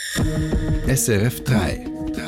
SRF 3.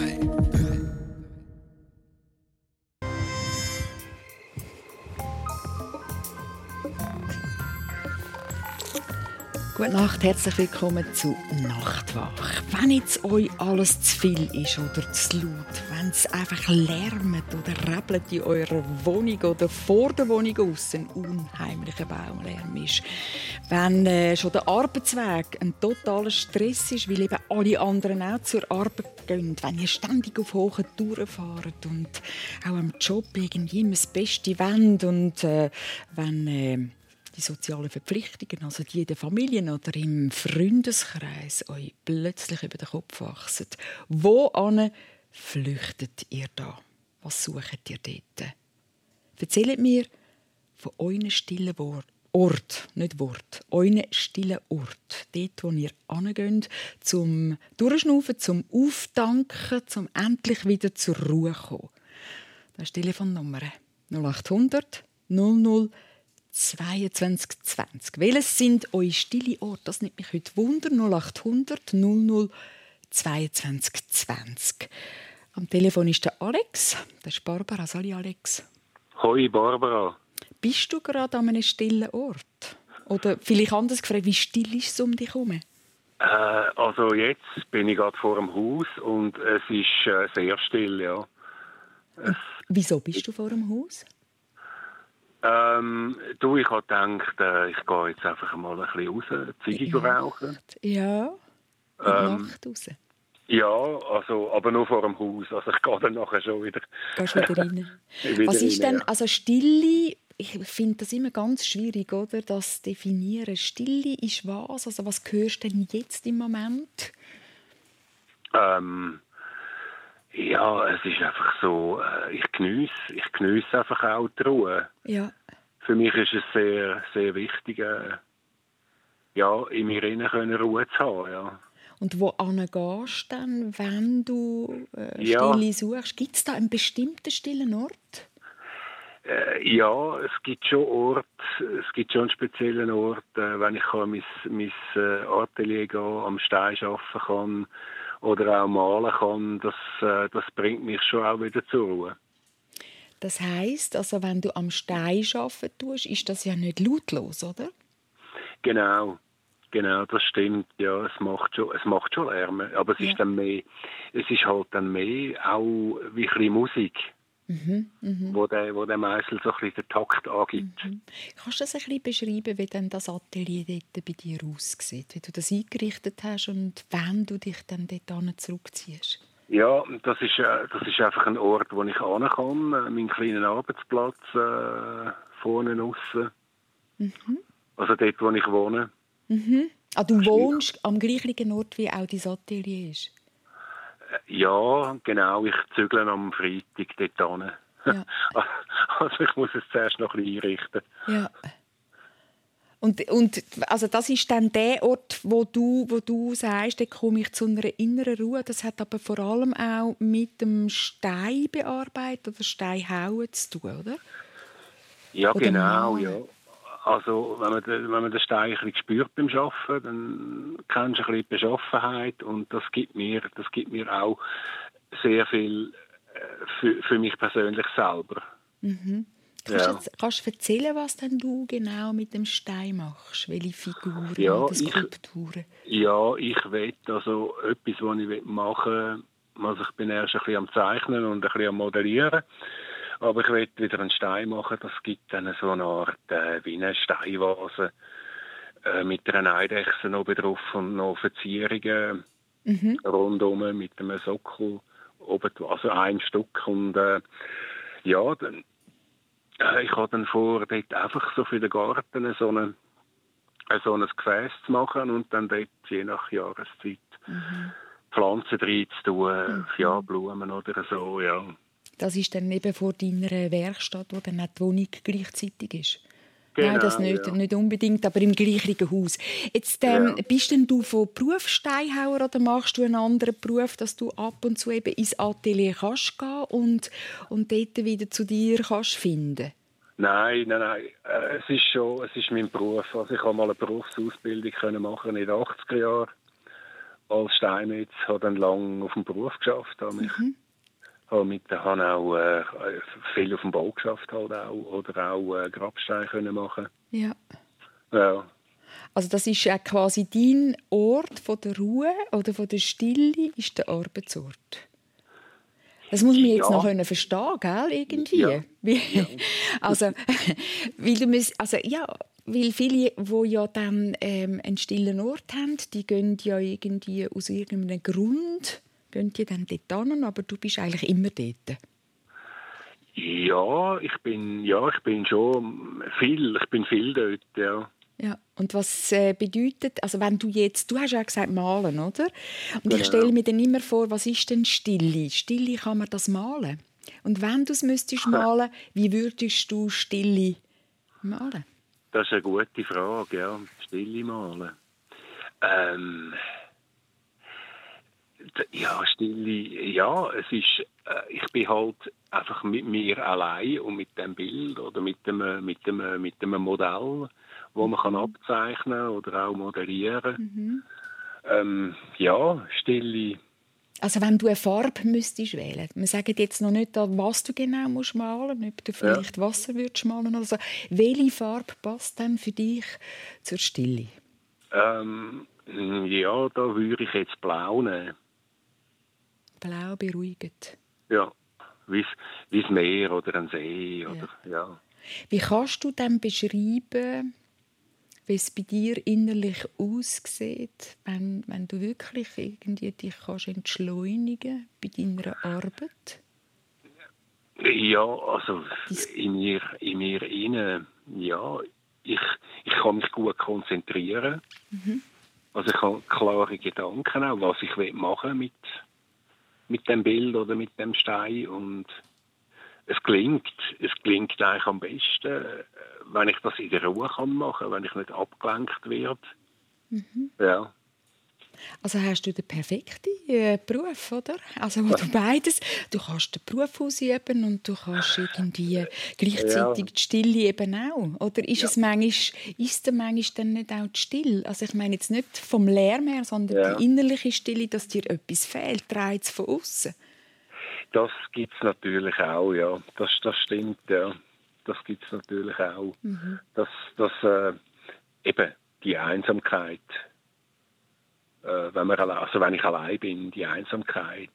Gute Nacht, herzlich willkommen zu Nachtwach. Wenn jetzt euch alles zu viel ist oder zu laut, wenn es einfach lärmt oder rebelt in eurer Wohnung oder vor der Wohnung aus ein unheimlicher Baumlärm ist, wenn schon der Arbeitsweg ein totaler Stress ist, weil eben alle anderen auch zur Arbeit gehen, wenn ihr ständig auf hohen Touren fahrt und auch am Job irgendwie immer das Beste wollt und wenn die sozialen Verpflichtungen, also die in den Familien oder im Freundeskreis, euch plötzlich über den Kopf wachsen. Wohin flüchtet ihr da? Was sucht ihr dort? Erzählt mir von euren stillen euren stillen Ort. Dort, wo ihr hingeht, zum Durchschnaufen, zum Auftanken, zum endlich wieder zur Ruhe kommen. Das ist die Telefonnummer 0800 00 2220. Welches sind eure stille Orte? Das nimmt mich heute Wunder. 0800 00 2220. Am Telefon ist der Alex. Das ist Barbara. Salut Alex. Hoi Barbara. Bist du gerade an einem stillen Ort? Oder vielleicht anders gefragt, wie still ist es um dich herum? Also jetzt bin ich gerade vor dem Haus und es ist sehr still, ja. Wieso bist du vor dem Haus? Ich habe gedacht, ich gehe jetzt einfach mal ein bisschen raus, Ziege rauchen. Ja, in die Nacht raus. Ja, also, aber nur vor dem Haus. Also ich gehe dann nachher schon wieder. Gehst wieder rein. Was ist denn, also Stille, ich finde das immer ganz schwierig, oder? Das definieren. Stille ist was? Also was hörst du denn jetzt im Moment? Ja, es ist einfach so, ich geniesse einfach auch die Ruhe. Ja. Für mich ist es sehr, sehr wichtig, ja, in mir innen Ruhe zu haben, ja. Und wohin gehst du dann, wenn du Stille suchst? Gibt es da einen bestimmten stillen Ort? Ja, es gibt schon einen speziellen Ort, wenn ich mein Atelier gehen, am Stein arbeiten kann oder auch malen kann, das bringt mich schon auch wieder zur Ruhe. Das heisst, also wenn du am Stein arbeiten tust, ist das ja nicht lautlos, oder? Genau, das stimmt. Ja, es macht schon Lärm, aber es ist halt dann mehr auch wie ein bisschen Musik. Wo der Meißel so ein bisschen den Takt angibt. Kannst du das ein bisschen beschreiben, wie denn das Atelier dort bei dir aussieht? Wie du das eingerichtet hast und wann du dich dann dort zurückziehst? Ja, das ist einfach ein Ort, wo ich hin kann. Mein kleiner Arbeitsplatz vorne aussen. Also dort, wo ich wohne. Ah, du wohnst am gleichen Ort, wie auch dein Atelier ist? Ja, genau. Ich zügle am Freitag dort hin. Ja. Also ich muss es zuerst noch ein bisschen einrichten. Ja. Und also das ist dann der Ort, wo du sagst, da komme ich zu einer inneren Ruhe. Das hat aber vor allem auch mit dem Stein bearbeiten oder Steinhauen zu tun, oder? Ja, oder genau, malen. ja. Also wenn man den Stein ein bisschen spürt beim Arbeiten, dann kennst du ein bisschen die Beschaffenheit und das gibt mir auch sehr viel für mich persönlich selber. Kannst du erzählen, was denn du genau mit dem Stein machst? Welche Figuren oder Skulpturen? Ja, ich will also etwas, was ich machen will. Also ich bin erst ein bisschen am Zeichnen und ein bisschen am Modellieren. Aber ich will wieder einen Stein machen. Das gibt dann so eine Art wie eine Steinvase mit einer Eidechse oben drauf und noch Verzierungen rundum mit einem Sockel oben, also ein Stück. Und ja, dann, ich habe dann vor, dort einfach so für den Garten so ein Gefäß zu machen und dann dort je nach Jahreszeit Pflanzen rein zu tun, ja, Blumen oder so, ja. Das ist dann eben vor deiner Werkstatt, wo dann auch die Wohnung gleichzeitig ist? Genau, nein, das nicht unbedingt, aber im gleichen Haus. Jetzt, bist denn du von Beruf Steinhauer oder machst du einen anderen Beruf, dass du ab und zu eben ins Atelier kannst gehen und dort wieder zu dir kannst finden? Nein. Es ist mein Beruf. Also ich habe mal eine Berufsausbildung machen in den 80er Jahren. als Steinmetz, habe dann lange auf dem Beruf geschafft, habe auch viel auf dem Bau geschafft halt auch, oder auch Grabsteine können machen. Ja. Ja. Also das ist auch quasi dein Ort von der Ruhe oder von der Stille, ist der Arbeitsort. Das muss man jetzt noch verstehen, gell, irgendwie. Ja. Ja. Also, weil viele, die ja dann einen stillen Ort haben, die gehen ja irgendwie aus irgendeinem Grund gehen die dann dort hin, aber du bist eigentlich immer dort. Ja, ich bin schon viel dort, ja. Ja, und was bedeutet, also wenn du hast ja gesagt malen, oder? Und Genau. Ich stelle mir dann immer vor, was ist denn Stille? Stille, kann man das malen? Und wenn du es müsstest malen, wie würdest du Stille malen? Das ist eine gute Frage, ja. Stille malen. Ja, Stille, ja, es ist, ich bin halt einfach mit mir allein und mit dem Bild oder mit dem Modell, wo man kann abzeichnen oder auch moderieren. Ja, Stille. Also wenn du eine Farbe müsstest wählen, wir sagen jetzt noch nicht, was du genau musst malen, ob du vielleicht Wasser würdest malen oder so. Welche Farbe passt dann für dich zur Stille? Ja, da würde ich jetzt Blau nehmen. Blau beruhigend. Ja, wie das Meer oder ein See. Oder, ja. Wie kannst du dann beschreiben, wie es bei dir innerlich aussieht, wenn du wirklich irgendwie dich kannst entschleunigen bei deiner Arbeit? Ja, also in mir innen, ja, ich kann mich gut konzentrieren. Also ich habe klare Gedanken auch, was ich machen will mit dem Bild oder mit dem Stein, und es klingt eigentlich am besten, wenn ich das in der Ruhe machen kann, wenn ich nicht abgelenkt werde. Ja. Also hast du den perfekten Beruf, oder? Also wo du beides, du kannst den Beruf ausüben und du kannst irgendwie gleichzeitig die Stille eben auch. Oder ist es manchmal dann nicht auch die Stille? Also ich meine jetzt nicht vom Lärm her, sondern die innerliche Stille, dass dir etwas fehlt, dreht es von außen. Das gibt es natürlich auch, ja. Das stimmt, ja. Das gibt es natürlich auch. Eben die Einsamkeit, wenn ich allein bin, die Einsamkeit,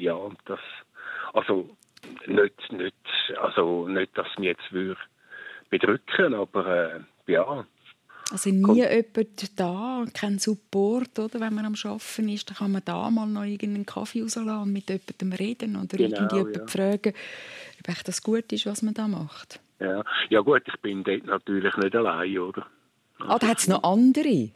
nicht, dass mich jetzt würde bedrücken, aber ja. Also nie jemand da, kein Support, oder? Wenn man am Arbeiten ist, dann kann man da mal noch irgendeinen Kaffee rauslassen und mit jemandem reden oder jemanden fragen, ob das gut ist, was man da macht. Ja gut, ich bin dort natürlich nicht allein, oder? Also, da hat es noch andere?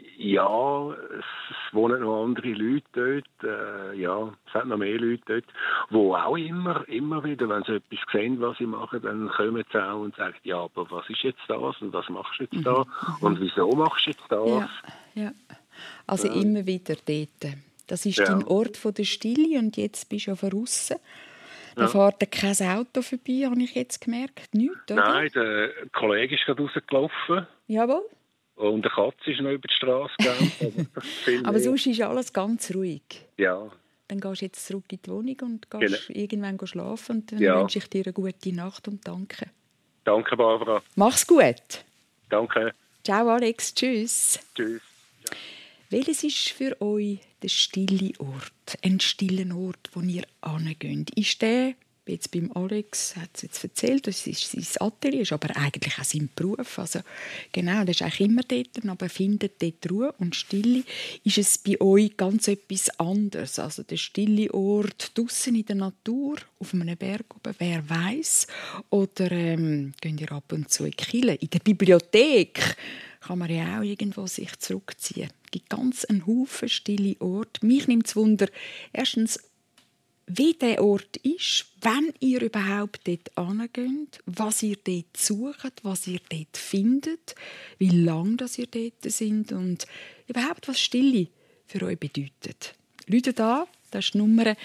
Ja, es wohnen noch andere Leute dort. Es hat noch mehr Leute dort, die auch immer wieder, wenn sie etwas sehen, was ich mache, dann kommen sie auch und sagen, ja, aber was ist jetzt das und was machst du jetzt da und wieso machst du jetzt das? Ja. Also immer wieder dort. Das ist dein Ort von der Stille und jetzt bist du ja draussen. Da fährt kein Auto vorbei, habe ich jetzt gemerkt. Nichts, oder? Nein, der Kollege ist gerade rausgelaufen. Jawohl. Und eine Katze ist noch über die Straße gegangen. Aber sonst ist alles ganz ruhig. Ja. Dann gehst du jetzt zurück in die Wohnung und gehst irgendwann schlafen. Und dann wünsche ich dir eine gute Nacht und danke. Danke, Barbara. Mach's gut. Danke. Ciao, Alex. Tschüss. Tschüss. Ja. Welches ist für euch der stille Ort? Ein stiller Ort, wo ihr hingeht? Ist der, jetzt beim Alex hat es jetzt erzählt, das ist sein Atelier, ist aber eigentlich auch sein Beruf. Also, genau, das ist eigentlich immer dort, aber findet dort Ruhe und Stille. Ist es bei euch ganz etwas anderes? Also der stille Ort draussen in der Natur, auf einem Berg oben, wer weiß? Oder geht ihr ab und zu in die Kirche? In der Bibliothek kann man ja auch irgendwo sich zurückziehen. Es gibt ganz einen Haufen stille Orte. Mich nimmt es Wunder, erstens, wie der Ort ist, wenn ihr überhaupt dort hingeht, was ihr dort sucht, was ihr dort findet, wie lange ihr dort seid und überhaupt, was Stille für euch bedeutet. Ruft an, das ist die Nummer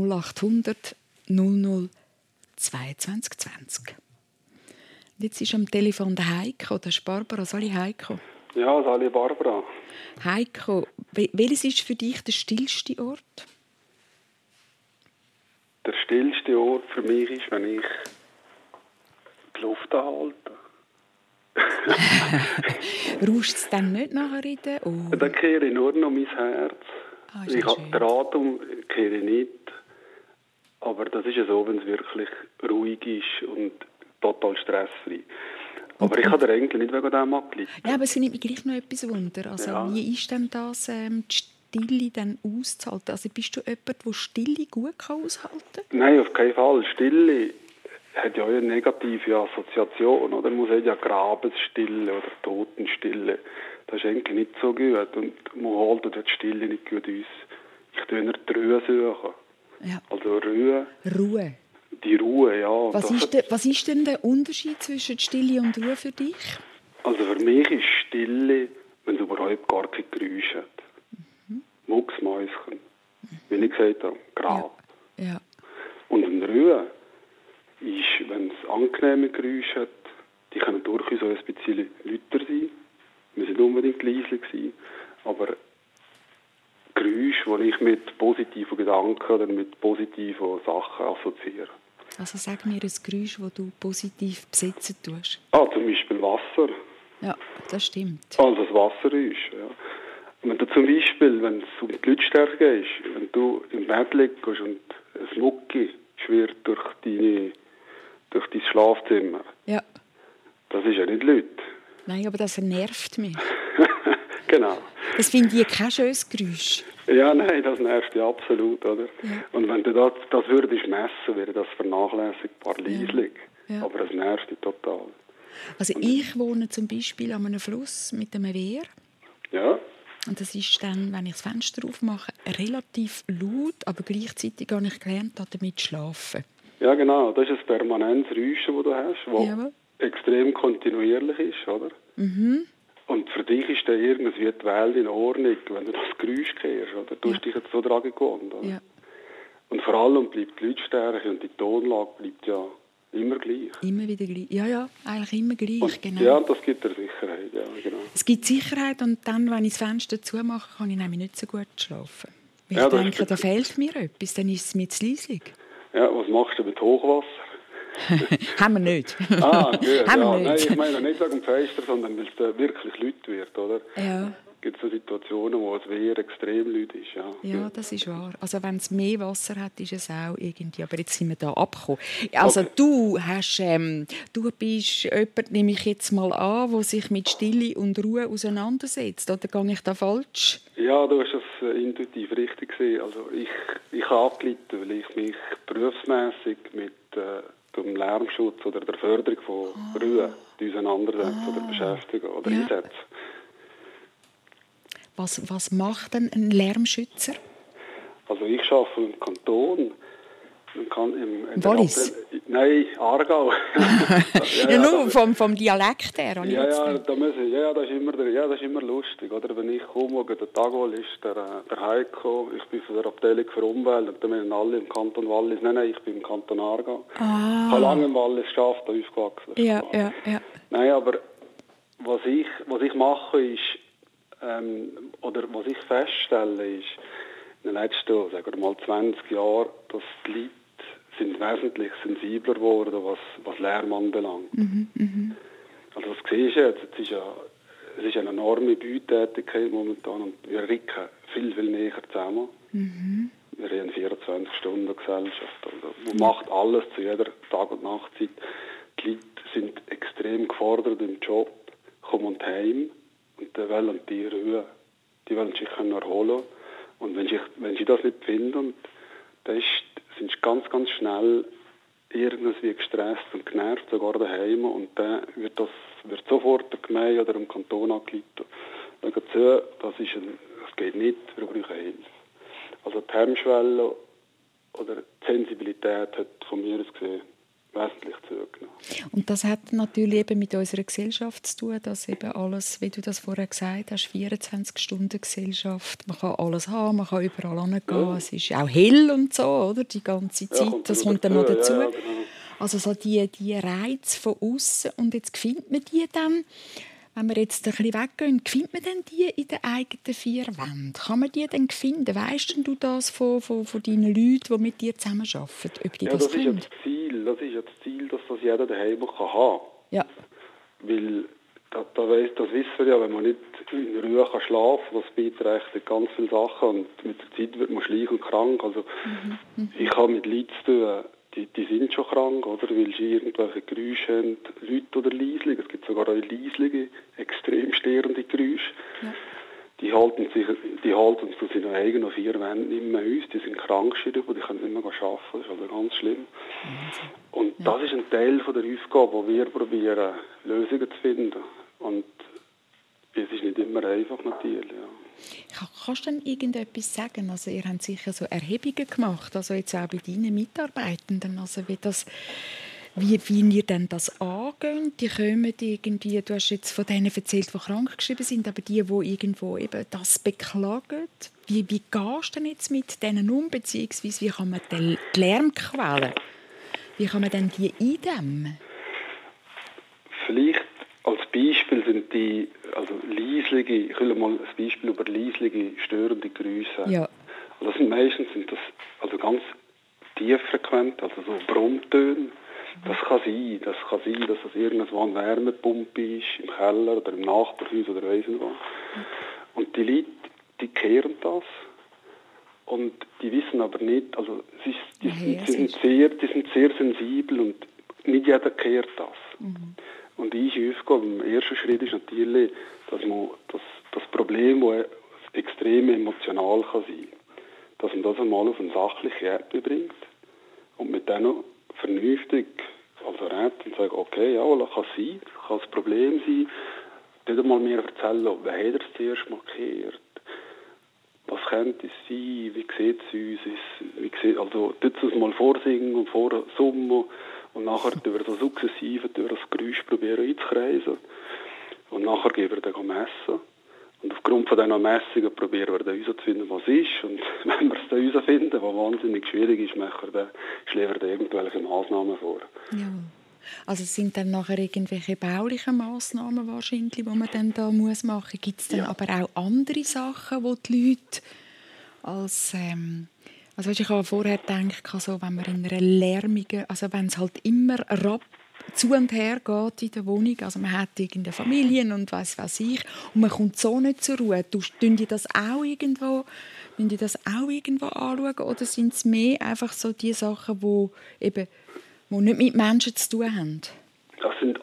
0800 00 2220. Und jetzt ist am Telefon der Heiko, das ist Barbara. Hallo Heiko. Ja, Sali Barbara. Heiko, welches ist für dich der stillste Ort? Der stillste Ort für mich ist, wenn ich die Luft anhalte. Rauscht es dann nicht nachher in den Ohren? Dann kehre ich nur noch mein Herz. Ist Ich das habe schön. den Atem kehre ich nicht. Aber das ist ja so, wenn es wirklich ruhig ist und total stressfrei. Aber ich habe den Enkel nicht wegen dem abgelegt. Ja, aber es nimmt mich gleich noch etwas Wunder. Also, Ja. wie ist denn das, die Stille dann auszuhalten? Also, bist du jemand, der Stille gut aushalten kann? Nein, auf keinen Fall. Stille hat ja auch eine negative Assoziation. Oder? Man sagt ja Grabesstille oder Totenstille. Das ist eigentlich nicht so gut. Und man holt die Stille nicht gut aus. Ich tue eher die Ruhe suchen. Ja. Also Ruhe, Ruhe. die Ruhe, ja. Was ist denn der Unterschied zwischen Stille und Ruhe für dich? Also für mich ist Stille, wenn es überhaupt gar kein Geräusch hat. Mucksmäuschen, wie ich gesagt habe, Grab. Ja. Und eine Ruhe ist, wenn es angenehme Geräusche hat, die können durchaus auch ein bisschen lauter sein. Wir sind unbedingt leise sein, aber Geräusche, die ich mit positiven Gedanken oder mit positiven Sachen assoziiere. Also sag mir ein Geräusch, das du positiv besetzen tust. Zum Beispiel Wasser. Ja, das stimmt. Also das Wasser ist, ja. Wenn du zum Beispiel, wenn es um die Lautstärke geht, wenn du im Bett liegst und ein Mucki schwirrt durch dein Schlafzimmer, Ja. das ist ja nicht laut. Nein, aber das nervt mich. Genau. Das finde ich kein schönes Geräusch. Ja, nein, das nervt ja absolut, oder? Ja. Und wenn du das würdest messen, wäre das vernachlässigbar leislich. Ja. Aber das nervt dich total. Also ich wohne zum Beispiel an einem Fluss mit einem Wehr. Ja, Und das ist dann, wenn ich das Fenster aufmache, relativ laut, aber gleichzeitig habe ich gelernt, damit zu schlafen. ja genau. Das ist ein permanentes Rauschen, das du hast, das Jawohl. extrem kontinuierlich ist, oder? Mhm. Und für dich ist dann irgendwie die Welt in Ordnung, wenn du das Geräusch hörst, oder? Du hast dich jetzt so dran gewohnt, oder? Ja. Und vor allem bleibt die Lautstärke und die Tonlage bleibt ja immer gleich. Immer wieder gleich. Ja, eigentlich immer gleich, Und, genau. ja, das gibt dir Sicherheit, ja, genau. Es gibt Sicherheit und dann, wenn ich das Fenster zumache, kann ich nämlich nicht so gut schlafen. Weil Ja, ich das denke, stimmt. da fehlt mir etwas, dann ist es mir zu leislich. Ja, was machst du mit Hochwasser? Haben wir nicht. Gut, Haben wir ja. Nein, nicht. ich meine nicht wegen dem Fenster, sondern weil es da wirklich laut wird, oder? Ja. Es gibt so Situationen, wo es Wehr extrem laut ist, ja. Ja, das ist wahr. Also wenn es mehr Wasser hat, ist es auch irgendwie. Aber jetzt sind wir da abgekommen. Also Okay. du bist jemand, nehme ich jetzt mal an, der sich mit Stille und Ruhe auseinandersetzt. Oder gehe ich da falsch? Ja, du hast es intuitiv richtig gesehen. Also ich habe abgeleitet, weil ich mich berufsmässig mit dem Lärmschutz oder der Förderung von Ruhe auseinandersetze oder beschäftige oder Ja. einsetze. Was macht denn ein Lärmschützer? Also ich arbeite im Kanton. Im Wallis? Nein, Aargau. Ja, nur vom Dialekt her. habe ich Ja, jetzt ja, gedacht. das ist immer lustig, oder? Wenn ich komme, der Tagwall ist der Heiko, ich bin von der Abteilung für Umwelt und dann sind alle im Kanton Wallis. Nein, ich bin im Kanton Aargau. Ich habe lange im Wallis geschafft, da aufgewachsen. Ja. Nein, aber was ich mache ist, oder was ich feststelle ist, in den letzten, sagen wir mal 20 Jahren, dass die Leute sind wesentlich sensibler geworden, was Lärm anbelangt. Also das siehst du jetzt, es ist eine enorme Bautätigkeit momentan und wir rücken viel, viel näher zusammen. Wir haben eine 24-Stunden-Gesellschaft. Also man macht alles zu jeder Tag- und Nachtzeit. Die Leute sind extrem gefordert im Job, kommen heim und dann wollen die Ruhe. Die wollen sich erholen. Und wenn sie das nicht finden, dann sind sie ganz, ganz schnell irgendwie gestresst und genervt, sogar daheim. Und dann wird sofort der Gemeinde oder dem Kanton angeleitet. Schauen zu, das geht nicht, wir brauchen Hilfe. Also die Hemmschwelle oder die Sensibilität hat von mir aus gesehen wesentlich zugenommen. Und das hat natürlich eben mit unserer Gesellschaft zu tun, dass eben alles, wie du das vorher gesagt hast, 24-Stunden-Gesellschaft. Man kann alles haben, man kann überall hingehen. Ja. Es ist auch hell und so, oder? Die ganze Zeit. kommt Das noch kommt dann noch dazu. Ja, genau. Also so die Reize von außen. Und jetzt findet man die dann. wenn wir jetzt ein bisschen weggehen, findet man denn die in den eigenen 4 Wänden? Kann man die denn finden? Weisst denn du das von deinen Leuten, die mit dir zusammenarbeiten, ob die das können? Ist das ist ja das Ziel, dass das jeder daheim haben kann. Ja. Weil das wissen wir ja, wenn man nicht in Ruhe schlafen kann, das beeinträchtigt ganz viele Sachen und mit der Zeit wird man schleich und krank. Also ich habe mit Leuten zu tun, die sind schon krank, oder? Weil sie irgendwelche Geräusche haben, Leute oder Leislinge. Es gibt sogar auch Leislinge, extrem störende Geräusche. Ja. Die halten zu seinen eigenen 4 Wänden nicht mehr aus, die sind krankgeschrieben, die können nicht mehr arbeiten, das ist also ganz schlimm. Und das ist ein Teil von der Aufgabe, wo wir probieren, Lösungen zu finden. Und es ist nicht immer einfach natürlich, ja. Kannst du denn irgendetwas sagen? Also ihr habt sicher so Erhebungen gemacht, also jetzt auch bei deinen Mitarbeitenden, also wie ihr denn das angeht. Die kommen irgendwie, du hast jetzt von denen erzählt, die krankgeschrieben sind, aber die irgendwo eben das beklagen. Wie gehst du denn jetzt mit denen um, beziehungsweise wie kann man die Lärmquellen, wie kann man denn die eindämmen? Vielleicht als Beispiel sind die, also leislige, ich will mal ein Beispiel über leislige, störende Geräusche. Ja. Also meistens sind das also ganz tieffrequent, also so Brummtöne. Das kann sein, dass das irgendwo eine Wärmepumpe ist, im Keller oder im Nachbarhaus oder weiss nicht was. Und die Leute, die kehren das und die wissen aber nicht, also die sind sehr sensibel und nicht jeder kehrt das. Und unsere Aufgabe im ersten Schritt ist natürlich, dass man das Problem, das extrem emotional kann sein, dass man das einmal auf eine sachliche Ebene bringt und mit denen vernünftig also redet und sagt, okay, ja, das kann sein, das kann das Problem sein. Nicht einmal mehr erzählen, wer hat es zuerst markiert, was könnte es sein, wie sieht es uns, also das mal vorsingen und vorsummen und nachher durch das sukzessive, durch das Geräusch probieren einzukreisen und nachher gehen wir dann messen. Und aufgrund von diesen Messungen probieren wir dann herauszufinden, was ist. Und wenn wir es dann herausfinden, was wahnsinnig schwierig ist, schlägen wir dann irgendwelche Massnahmen vor. Ja. Also sind dann nachher irgendwelche baulichen Massnahmen wahrscheinlich, die man dann da machen muss? Gibt es dann aber auch andere Sachen, wo die Leute als... Also ich habe vorher gedacht, also wenn man in einer lärmigen... Also wenn es halt immer zu und her geht in der Wohnung. Also man hat irgendeine Familie und weiss ich. Und man kommt so nicht zur Ruhe. Tun die das auch irgendwo anschauen? Oder sind es mehr einfach so die Sachen, die nicht mit Menschen zu tun haben? Das sind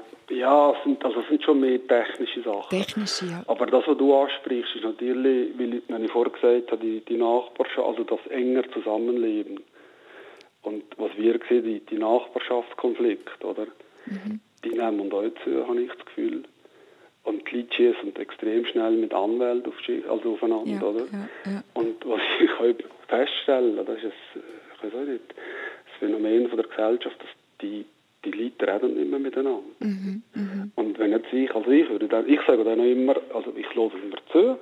sind schon mehr technische Sachen. Technische, ja. Aber das, was du ansprichst, ist natürlich, wie ich vorher gesagt habe, die Nachbarschaft, also das enger Zusammenleben. Und was wir sehen, die Nachbarschaftskonflikte, oder? Die nehmen uns auch zu, habe ich das Gefühl. Und die Leute schießen extrem schnell mit Anwälten aufeinander, ja, oder? Ja. Und was ich heute feststelle, das ist das Phänomen von der Gesellschaft, dass die Leute reden nicht mehr miteinander. Und wenn jetzt ich sage dann immer, also ich höre immer zu.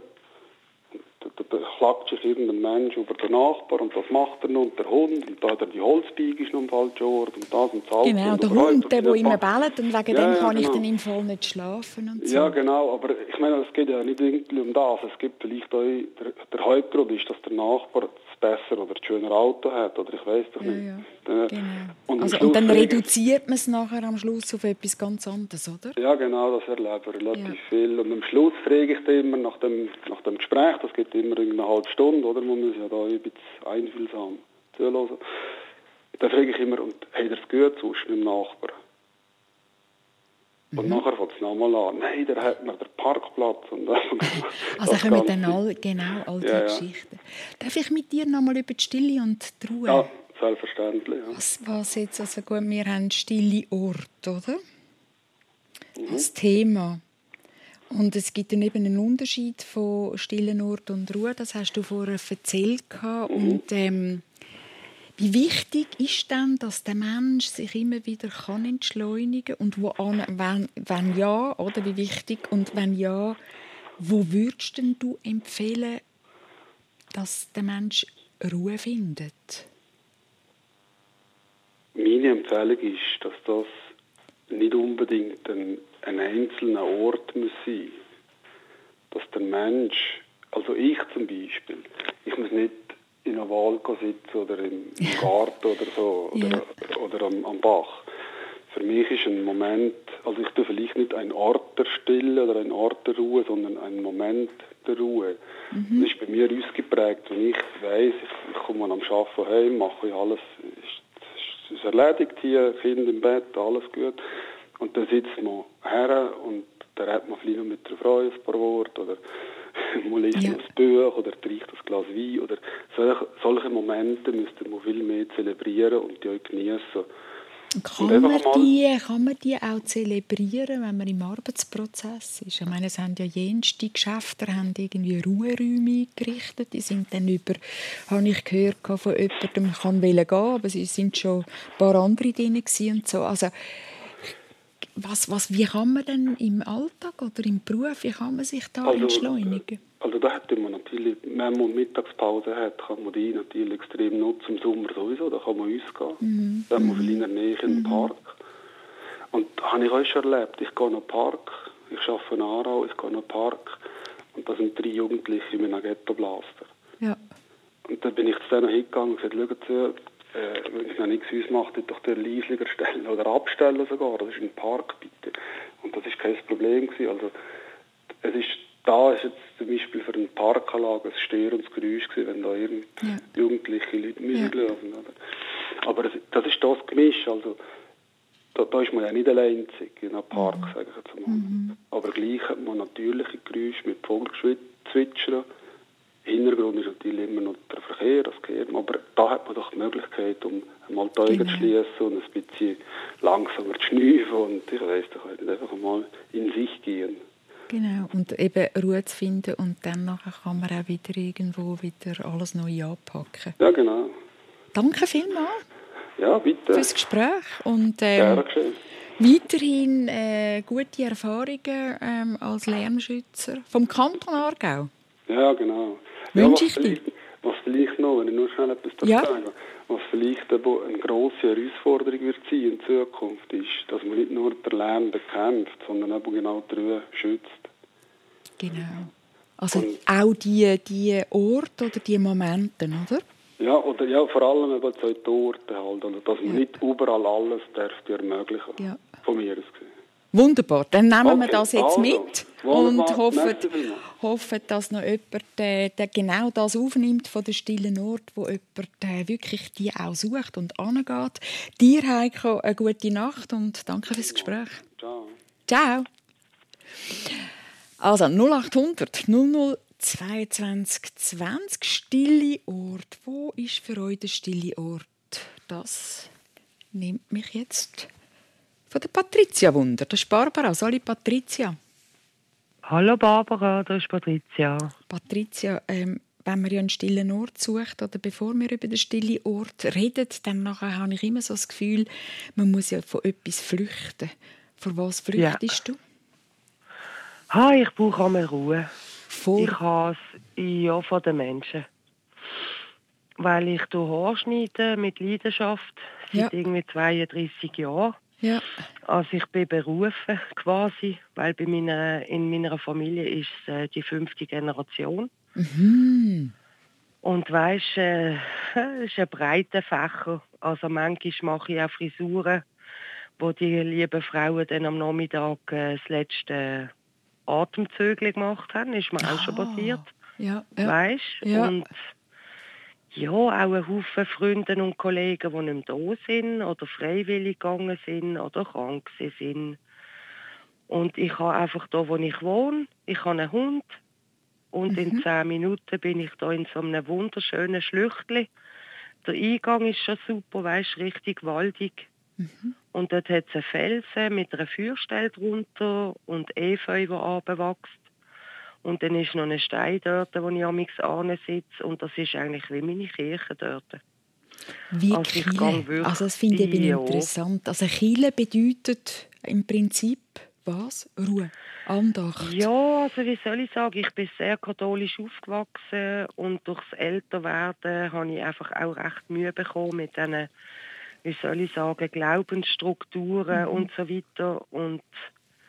Da klagt sich irgendein Mensch über den Nachbar und was macht er noch und der Hund und da hat er die Holzbiege ist noch am falschen Ort und das und das. Genau, und der Hund, der immer bellt und wegen dem kann ich dann im Fall nicht schlafen und so. Ja, genau, aber ich meine, es geht ja nicht irgendwie um das. Es gibt vielleicht auch, der Hauptgrund ist, dass der Nachbar das bessere oder das schönere Auto hat oder ich weiss doch nicht. Ja, genau. Und dann reduziert man es nachher am Schluss auf etwas ganz anderes, oder? Ja, genau, das erleben wir relativ viel. Und am Schluss frage ich dann immer nach dem Gespräch, das geht immer eine halbe Stunde, oder? Man muss ja da ein bisschen einfühlsam zuhören. Dann frage ich immer, und hat er es gehört zwischen dem Nachbarn? Und nachher fängt es nochmal an. Nein, der hat mir den Parkplatz. Und also kommen dann all die Geschichten. Darf ich mit dir nochmal über die Stille und die Ruhe? Ja, selbstverständlich. Ja. Was jetzt, also gut, wir haben stille Orte, oder? Das Thema. Und es gibt dann eben einen Unterschied von stillen Ort und Ruhe. Das hast du vorher erzählt. Und wie wichtig ist denn, dass der Mensch sich immer wieder entschleunigen kann? Und wenn ja, oder wie wichtig? Und wenn ja, wo würdest denn du empfehlen, dass der Mensch Ruhe findet? Meine Empfehlung ist, dass das nicht unbedingt ein ein einzelner Ort muss sein. Dass der Mensch, also ich zum Beispiel, ich muss nicht in einer Wald sitzen oder im Garten oder so oder am Bach. Für mich ist ein Moment, also ich tue vielleicht nicht einen Ort der Stille oder einen Ort der Ruhe, sondern einen Moment der Ruhe. Das ist bei mir ausgeprägt, wenn ich weiss, ich komme am Arbeiten heim, mache ich alles, ist erledigt hier, Kind im Bett, alles gut. Und dann sitzt man her und dann redet man vielleicht noch mit der Frau ein paar Worte oder man liest das Buch oder trinkt das Glas Wein oder solche Momente müsste man viel mehr zelebrieren und die auch genießen. Kann man die auch zelebrieren, wenn man im Arbeitsprozess ist? Ich meine, es haben ja jenste Geschäfte haben irgendwie Ruheräume eingerichtet. Die sind dann habe ich gehört von jemandem, man kann gehen, aber sie sind schon ein paar andere drin und so. Also, wie kann man denn im Alltag oder im Beruf, wie kann man sich da entschleunigen? Also da hätte man natürlich, wenn man Mittagspause hat, kann man die natürlich extrem nutzen, im Sommer sowieso, da kann man ausgehen. Da haben wir viel in der Nähe in den Park. Und das habe ich auch schon erlebt. Ich gehe in den Park, ich arbeite in Aarau, ich gehe in den Park und da sind 3 Jugendliche in einem Ghetto-Blaster. Ja. Und dann bin ich zu denen hingegangen und gesagt, schauen Sie, wenn es noch nichts ausmacht, doch der leislicher stellen oder abstellen sogar. Das ist ein Park, bitte. Und das ist kein Problem gewesen. Also, da ist jetzt zum Beispiel für eine Parkanlage ein störendes Geräusch gewesen, wenn da jugendliche Leute mitlaufen. Aber das ist das Gemisch. Also, da ist man ja nicht alleinzig in einem Park, sage ich jetzt mal. Aber gleich hat man natürliche Geräusche mit Vogelzwitschern. Hintergrund ist natürlich immer noch der Verkehr, das gehört man. Aber da hat man doch die Möglichkeit, um mal die Augen zu schließen und ein bisschen langsamer zu schnüffeln. Und ich weiss, da kann ich einfach mal in sich gehen. Genau, und eben Ruhe zu finden und dann nachher kann man auch wieder irgendwo alles neu anpacken. Ja, genau. Danke vielmals. Ja, bitte. Fürs Gespräch und weiterhin gute Erfahrungen als Lärmschützer vom Kanton Aargau. Ja, genau. Wünsche ich dir. Was vielleicht noch, wenn ich nur schnell etwas sagen darf, was vielleicht eine grosse Herausforderung wird sein in Zukunft, ist, dass man nicht nur den Lärm bekämpft, sondern eben genau die Ruhe schützt. Genau. Also auch die Orte oder die Momente, oder? Ja, vor allem eben die Orte halt, oder dass man nicht überall alles ermöglichen darf, von mir aus gesehen. Wunderbar, dann nehmen wir das jetzt mit und hoffen, dass noch jemand der genau das aufnimmt von den stillen Ort, wo jemand wirklich die auch sucht und angeht. Dir, Heiko, eine gute Nacht und danke fürs Gespräch. Ciao. Ciao. Also 0800 00 22 20 stille Ort. Wo ist für euch der stille Ort? Das nimmt mich jetzt von der Patricia Wunder. Das ist Barbara. Salut Patricia. Hallo Barbara, das ist Patricia. Patricia, wenn man ja einen stillen Ort sucht oder bevor wir über den stillen Ort reden, dann nachher habe ich immer so das Gefühl, man muss ja von etwas flüchten. Vor was flüchtest du? Ich brauche einmal Ruhe. Ich habe es von den Menschen. Weil ich Haare schneide mit Leidenschaft seit irgendwie 32 Jahren. Ja. Also ich bin berufen quasi, weil in meiner Familie ist es die 5. Generation. Mhm. Und weisst, es ist ein breiter Fächer. Also manchmal mache ich auch Frisuren, wo die lieben Frauen dann am Nachmittag das letzte Atemzügel gemacht haben. Ist mir auch schon passiert. Ja. Weisst? Ja. Und ja, auch ein Haufen Freunde und Kollegen, die nicht mehr da sind oder freiwillig gegangen sind oder krank sind. Und ich habe einfach da, wo ich wohne, ich habe einen Hund und in 10 Minuten bin ich da in so einem wunderschönen Schlüchtli. Der Eingang ist schon super, weisst, richtig waldig. Und dort hat es einen Felsen mit einer Feuerstelle drunter und Efeu, der runterwächst. Und dann ist noch ein Stein dort, wo ich amigs sitze. Und das ist eigentlich wie meine Kirche dort. Wie Kirche? Also das finde ich interessant. Also Kirche bedeutet im Prinzip was? Ruhe, Andacht. Ja, also wie soll ich sagen, ich bin sehr katholisch aufgewachsen und durchs Älterwerden habe ich einfach auch recht Mühe bekommen mit diesen, wie soll ich sagen, Glaubensstrukturen und so weiter. Und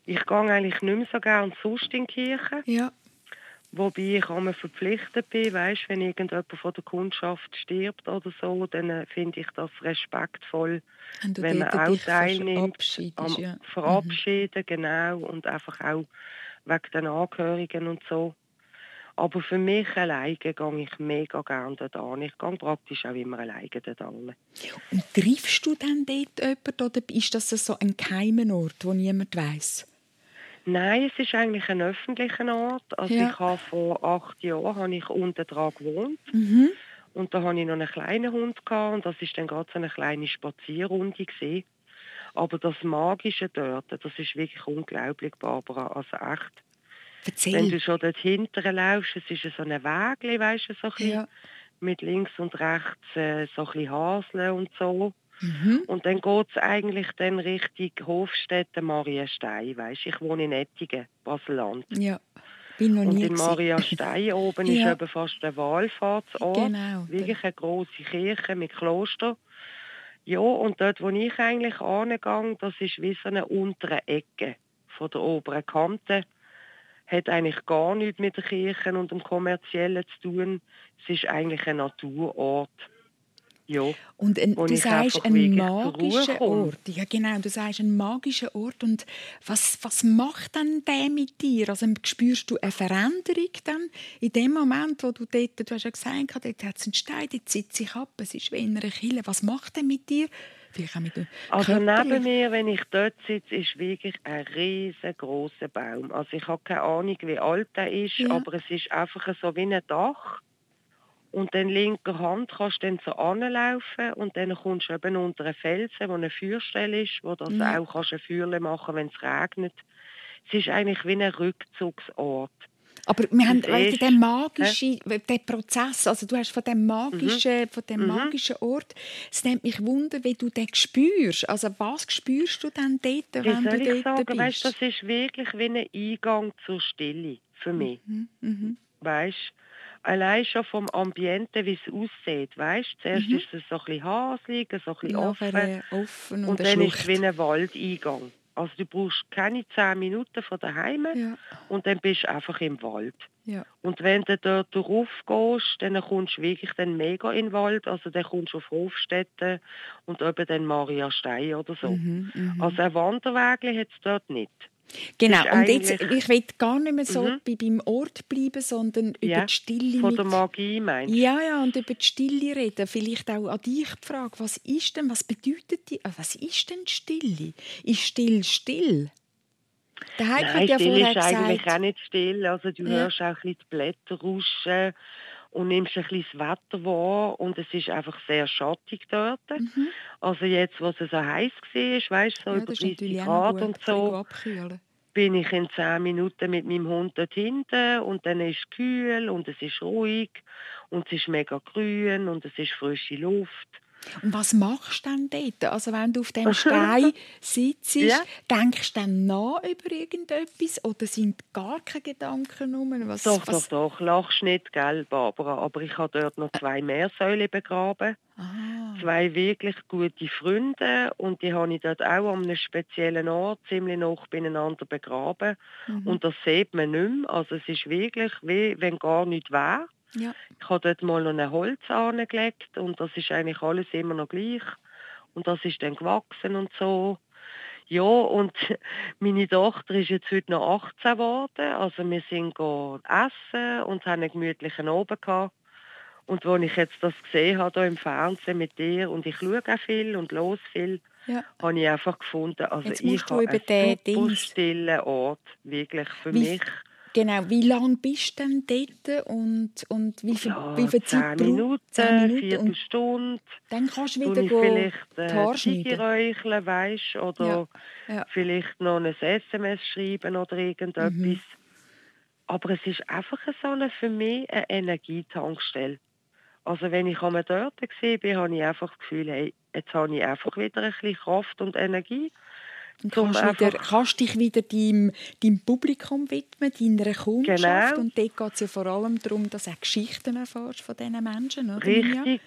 Ich gehe eigentlich nicht mehr so gerne sonst in die Kirche. Ja. Wobei ich einmal verpflichtet bin, weisst, wenn irgendjemand von der Kundschaft stirbt oder so, dann finde ich das respektvoll, wenn man auch teilnimmt am Verabschieden, genau, und einfach auch wegen den Angehörigen und so. Aber für mich alleine gehe ich mega gerne dort an. Ich gehe praktisch auch immer alleine dort an. Und triffst du dann dort jemanden, oder ist das so ein geheimer Ort, wo niemand weiss? Nein, es ist eigentlich ein öffentlicher Ort. Also ich habe vor 8 Jahren unten dran gewohnt. Mhm. Und da hatte ich noch einen kleinen Hund gehabt, und das war dann gerade so eine kleine Spazierrunde gewesen. Aber das Magische dort, das ist wirklich unglaublich, Barbara. Also echt. Erzähl. Wenn du schon dort hinterher laufst, es ist so ein Weg, weißt du, so ein bisschen, mit links und rechts so ein bisschen Haseln und so. Mhm. Und dann geht es eigentlich dann Richtung Hofstätte Marienstein, weisst. Ich wohne in Ettingen, Basel-Land. Ja, bin noch nie und in Marienstein oben ist eben fast der Wallfahrtsort. Genau. Wirklich eine grosse Kirche mit Kloster. Ja, und dort, wo ich eigentlich hingehe, das ist wie so eine untere Ecke von der oberen Kante. Hat eigentlich gar nichts mit der Kirche und dem Kommerziellen zu tun. Es ist eigentlich ein Naturort. Ja, und du sagst ein magischer Ort. Ja, genau, du sagst ein magischer Ort. Und was macht dann der mit dir? Also spürst du eine Veränderung dann in dem Moment, wo du dort, du hast ja gesagt, dort hat es einen Stein, dort sitzt sich ab, es ist wie in einer Kille. Was macht der mit dir? Also neben mir, wenn ich dort sitze, ist wirklich ein riesengroßer Baum. Also ich habe keine Ahnung, wie alt er ist, aber es ist einfach so wie ein Dach. Und dann linker Hand kannst du dann so anlaufen und dann kommst du eben unter einen Felsen, wo eine Feuerstelle ist, wo du auch kannst ein Feuerchen machen, wenn es regnet. Es ist eigentlich wie ein Rückzugsort. Aber wir haben den magischen den Prozess, also du hast von dem magischen Ort, es nimmt mich Wunder, wie du den spürst. Also was spürst du denn dort, wenn du dort sagen, bist? Weißt, das ist wirklich wie ein Eingang zur Stille für mich. Weißt, allein schon vom Ambiente, wie es aussieht. Weißt, zuerst ist es so ein bisschen haselig, so ein bisschen offen und dann ist es wie ein Waldeingang. Also du brauchst keine 10 Minuten von daheim und dann bist du einfach im Wald. Ja. Und wenn du dort drauf gehst, dann kommst du wirklich dann mega in den Wald. Also dann kommst du auf Hofstätte und eben dann Marienstein oder so. Also ein Wanderweg hat es dort nicht. Genau, und jetzt, ich will gar nicht mehr so beim Ort bleiben, sondern über die Stille. Von der Magie meinst du? Ja, und über die Stille reden. Vielleicht auch an dich die Frage, was bedeutet die, was ist denn Stille? Ist still? Der Heiko Nein, hat ja still ist gesagt, eigentlich auch nicht still. Also du hörst auch ein bisschen die Blätter rauschen und nimmst ein bisschen das Wetter wahr und es ist einfach sehr schattig dort. Also jetzt, wo es so heiß war, weißt, so über 30 Grad und so, bin ich in 10 Minuten mit meinem Hund dort hinten und dann ist es kühl und es ist ruhig und es ist mega grün und es ist frische Luft. Und was machst du dann dort? Also wenn du auf dem Stein sitzt, denkst du dann nach über irgendetwas oder sind gar keine Gedanken rum? Doch, lachst nicht, gell, Barbara? Aber ich habe dort noch 2 Meersäule begraben. 2 wirklich gute Freunde und die habe ich dort auch an einem speziellen Ort ziemlich nah beieinander begraben. Und das sieht man nicht mehr. Also es ist wirklich wie wenn gar nichts wäre. Ja. Ich habe dort mal noch ein Holz angelegt und das ist eigentlich alles immer noch gleich. Und das ist dann gewachsen und so. Ja, und meine Tochter ist jetzt heute noch 18 geworden. Also wir sind essen und haben einen gemütlichen Abend gehabt. Und als ich jetzt das gesehen habe hier im Fernsehen mit dir und ich schaue auch viel und höre viel, habe ich einfach gefunden, also ich habe einen super stillen Ort, wirklich für mich. Genau, wie lange bist du denn dort und wie viel Zeit 10 Minuten, 10 Viertelstunde. Dann kannst du wieder vielleicht Ziege räucheln, weisst, oder vielleicht noch ein SMS schreiben oder irgendetwas. Aber es ist einfach für mich eine Energietankstelle. Also wenn ich einmal dort war, habe ich einfach das Gefühl, hey, jetzt habe ich einfach wieder ein bisschen Kraft und Energie. Und kannst dich wieder deinem Publikum widmen, deiner Kundschaft. Genau. Und dort geht es ja vor allem darum, dass du auch Geschichten erfährst von diesen Menschen. Oder? Richtig.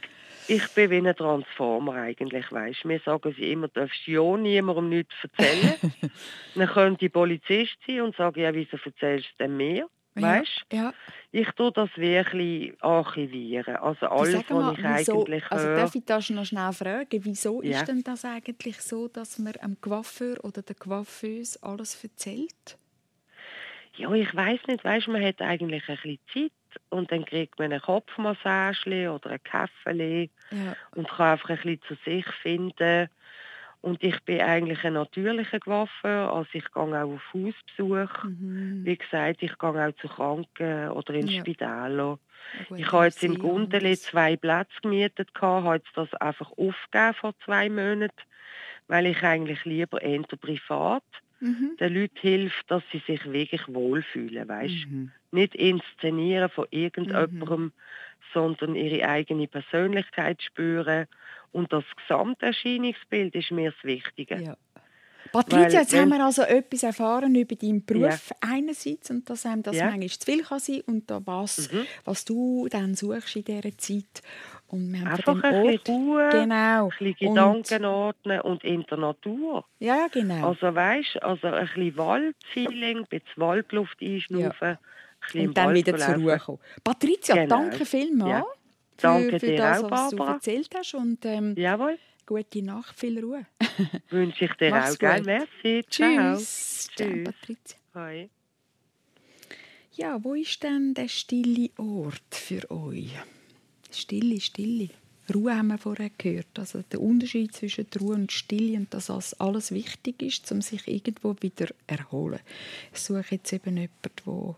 Ich bin wie ein Transformer eigentlich, weisst. Mir sagen sie immer, darfst du ja niemandem nichts erzählen. Dann könnte ich Polizist sein und sage, ja, wieso erzählst du denn mir? Weisst? Ja. Ich tue das wirklich archivieren. Also alles, was ich eigentlich höre. Also darf ich das noch schnell fragen, wieso ist denn das eigentlich so, dass man dem Coiffeur oder der Coiffeuse alles erzählt? Ja, ich weiss nicht, weisst, man hat eigentlich ein bisschen Zeit und dann kriegt man eine Kopfmassage oder ein Kaffee und kann einfach ein bisschen zu sich finden. Und ich bin eigentlich ein natürlicher Coiffeur, also ich gehe auch auf Hausbesuch. Wie gesagt, ich gehe auch zu Kranken oder ins Spital. Ja, ich habe jetzt im Gundeli 2 Plätze gemietet, habe jetzt das einfach aufgegeben vor 2 Monaten, weil ich eigentlich lieber eher privat den Leuten hilft, dass sie sich wirklich wohlfühlen, weisst? Nicht inszenieren von irgendjemandem, sondern ihre eigene Persönlichkeit spüren. Und das Gesamterscheinungsbild ist mir das Wichtige. Ja. Patricia, jetzt haben wir also etwas erfahren über deinen Beruf einerseits und dass einem das manchmal zu viel kann sein und da was du dann suchst in dieser Zeit. Und wir haben einfach ein bisschen Ruhe, ein bisschen Gedanken ordnen und in der Natur. Ja, genau. Also weisst, ein bisschen Waldfeeling, ein bisschen Waldluft einschnaufen, und dann wieder zur Ruhe kommen. Patricia, danke vielmals für das, was du erzählt hast und jawohl. Gute Nacht, viel Ruhe. Wünsche ich dir auch, gell? Merci. Tschüss. Ciao, Patricia. Hi. Ja, wo ist denn der stille Ort für euch? Stille. Ruhe haben wir vorher gehört. Also der Unterschied zwischen der Ruhe und Stille und dass alles wichtig ist, um sich irgendwo wieder zu erholen. Ich suche jetzt eben jemanden, der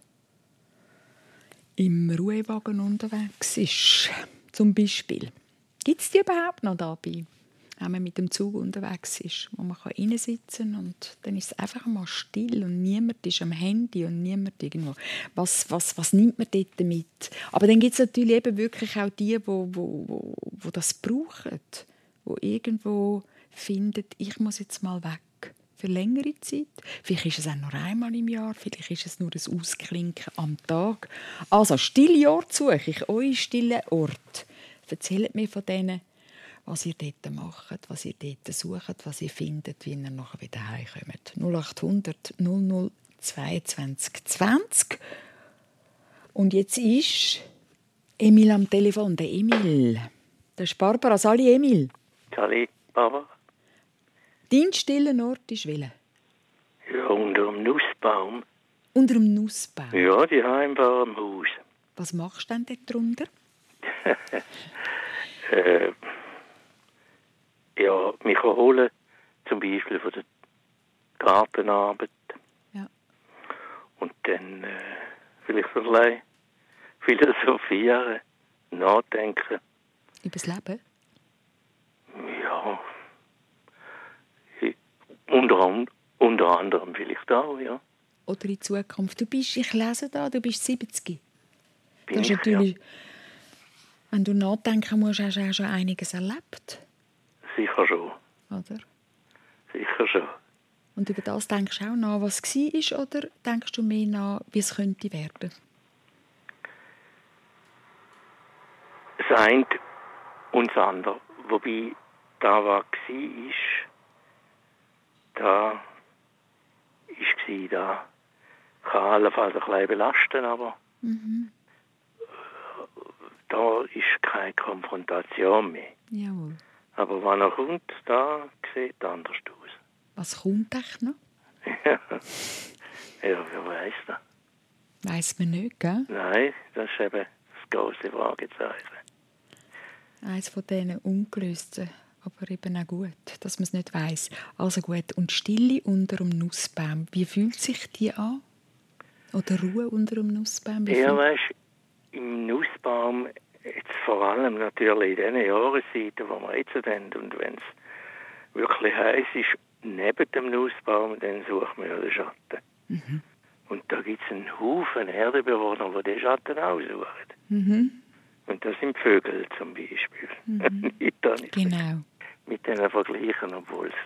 im Ruhewagen unterwegs ist. Zum Beispiel. Gibt es die überhaupt noch dabei? Wenn man mit dem Zug unterwegs ist, wo man reinsitzen kann und dann ist es einfach mal still und niemand ist am Handy und niemand irgendwo. Was nimmt man dort mit? Aber dann gibt es natürlich eben wirklich auch die das brauchen, die irgendwo finden, ich muss jetzt mal weg für längere Zeit. Vielleicht ist es auch nur einmal im Jahr, vielleicht ist es nur ein Ausklinken am Tag. Also stille Orte suche ich, eure stillen Orte. Erzählt mir von denen, was ihr dort macht, was ihr dort sucht, was ihr findet, wie ihr nachher wieder heimkommt. 0800 00 22 20. Und jetzt ist Emil am Telefon. Der Emil. Der ist Barbara. Sali, Emil. Sali, Barbara. Dein stiller Ort ist welcher? Ja, unter dem Nussbaum. Unter dem Nussbaum? Ja, die haben wir am Haus. Was machst du denn dort drunter? Ja, mich holen, zum Beispiel von der Gartenarbeit. Ja. Und dann vielleicht so ein bisschen philosophieren, nachdenken. Über das Leben? Ja. Unter anderem vielleicht auch, ja. Oder in Zukunft. Ich lese da, du bist 70. Bin das ist natürlich, wenn du nachdenken musst, hast du auch schon einiges erlebt. Sicher schon. Oder? Sicher schon. Und über das denkst du auch nach, was war, oder denkst du mehr nach, wie es könnte werden? Das eine und das andere. Wobei, da was war, da kann allenfalls ein bisschen belasten, aber da ist keine Konfrontation mehr. Jawohl. Aber wenn er kommt, da sieht es anders aus. Was kommt echt noch? Ja, wer weiss das? Weiss man nicht, gell? Nein, das ist eben das große Fragezeichen. Eines von diesen ungelösten, aber eben auch gut, dass man es nicht weiss. Also gut, und Stille unter dem Nussbaum, wie fühlt sich die an? Oder Ruhe unter dem Nussbaum? Ja, weisst, im Nussbaum, jetzt vor allem natürlich in den Jahreszeiten, wo wir jetzt sind, und wenn es wirklich heiß ist, neben dem Nussbaum, dann sucht man ja den Schatten. Mhm. Und da gibt es einen Haufen Erdenbewohner, die den Schatten aussuchen. Mhm. Und das sind Vögel zum Beispiel. Mhm. Genau. Mit denen vergleichen, obwohl es...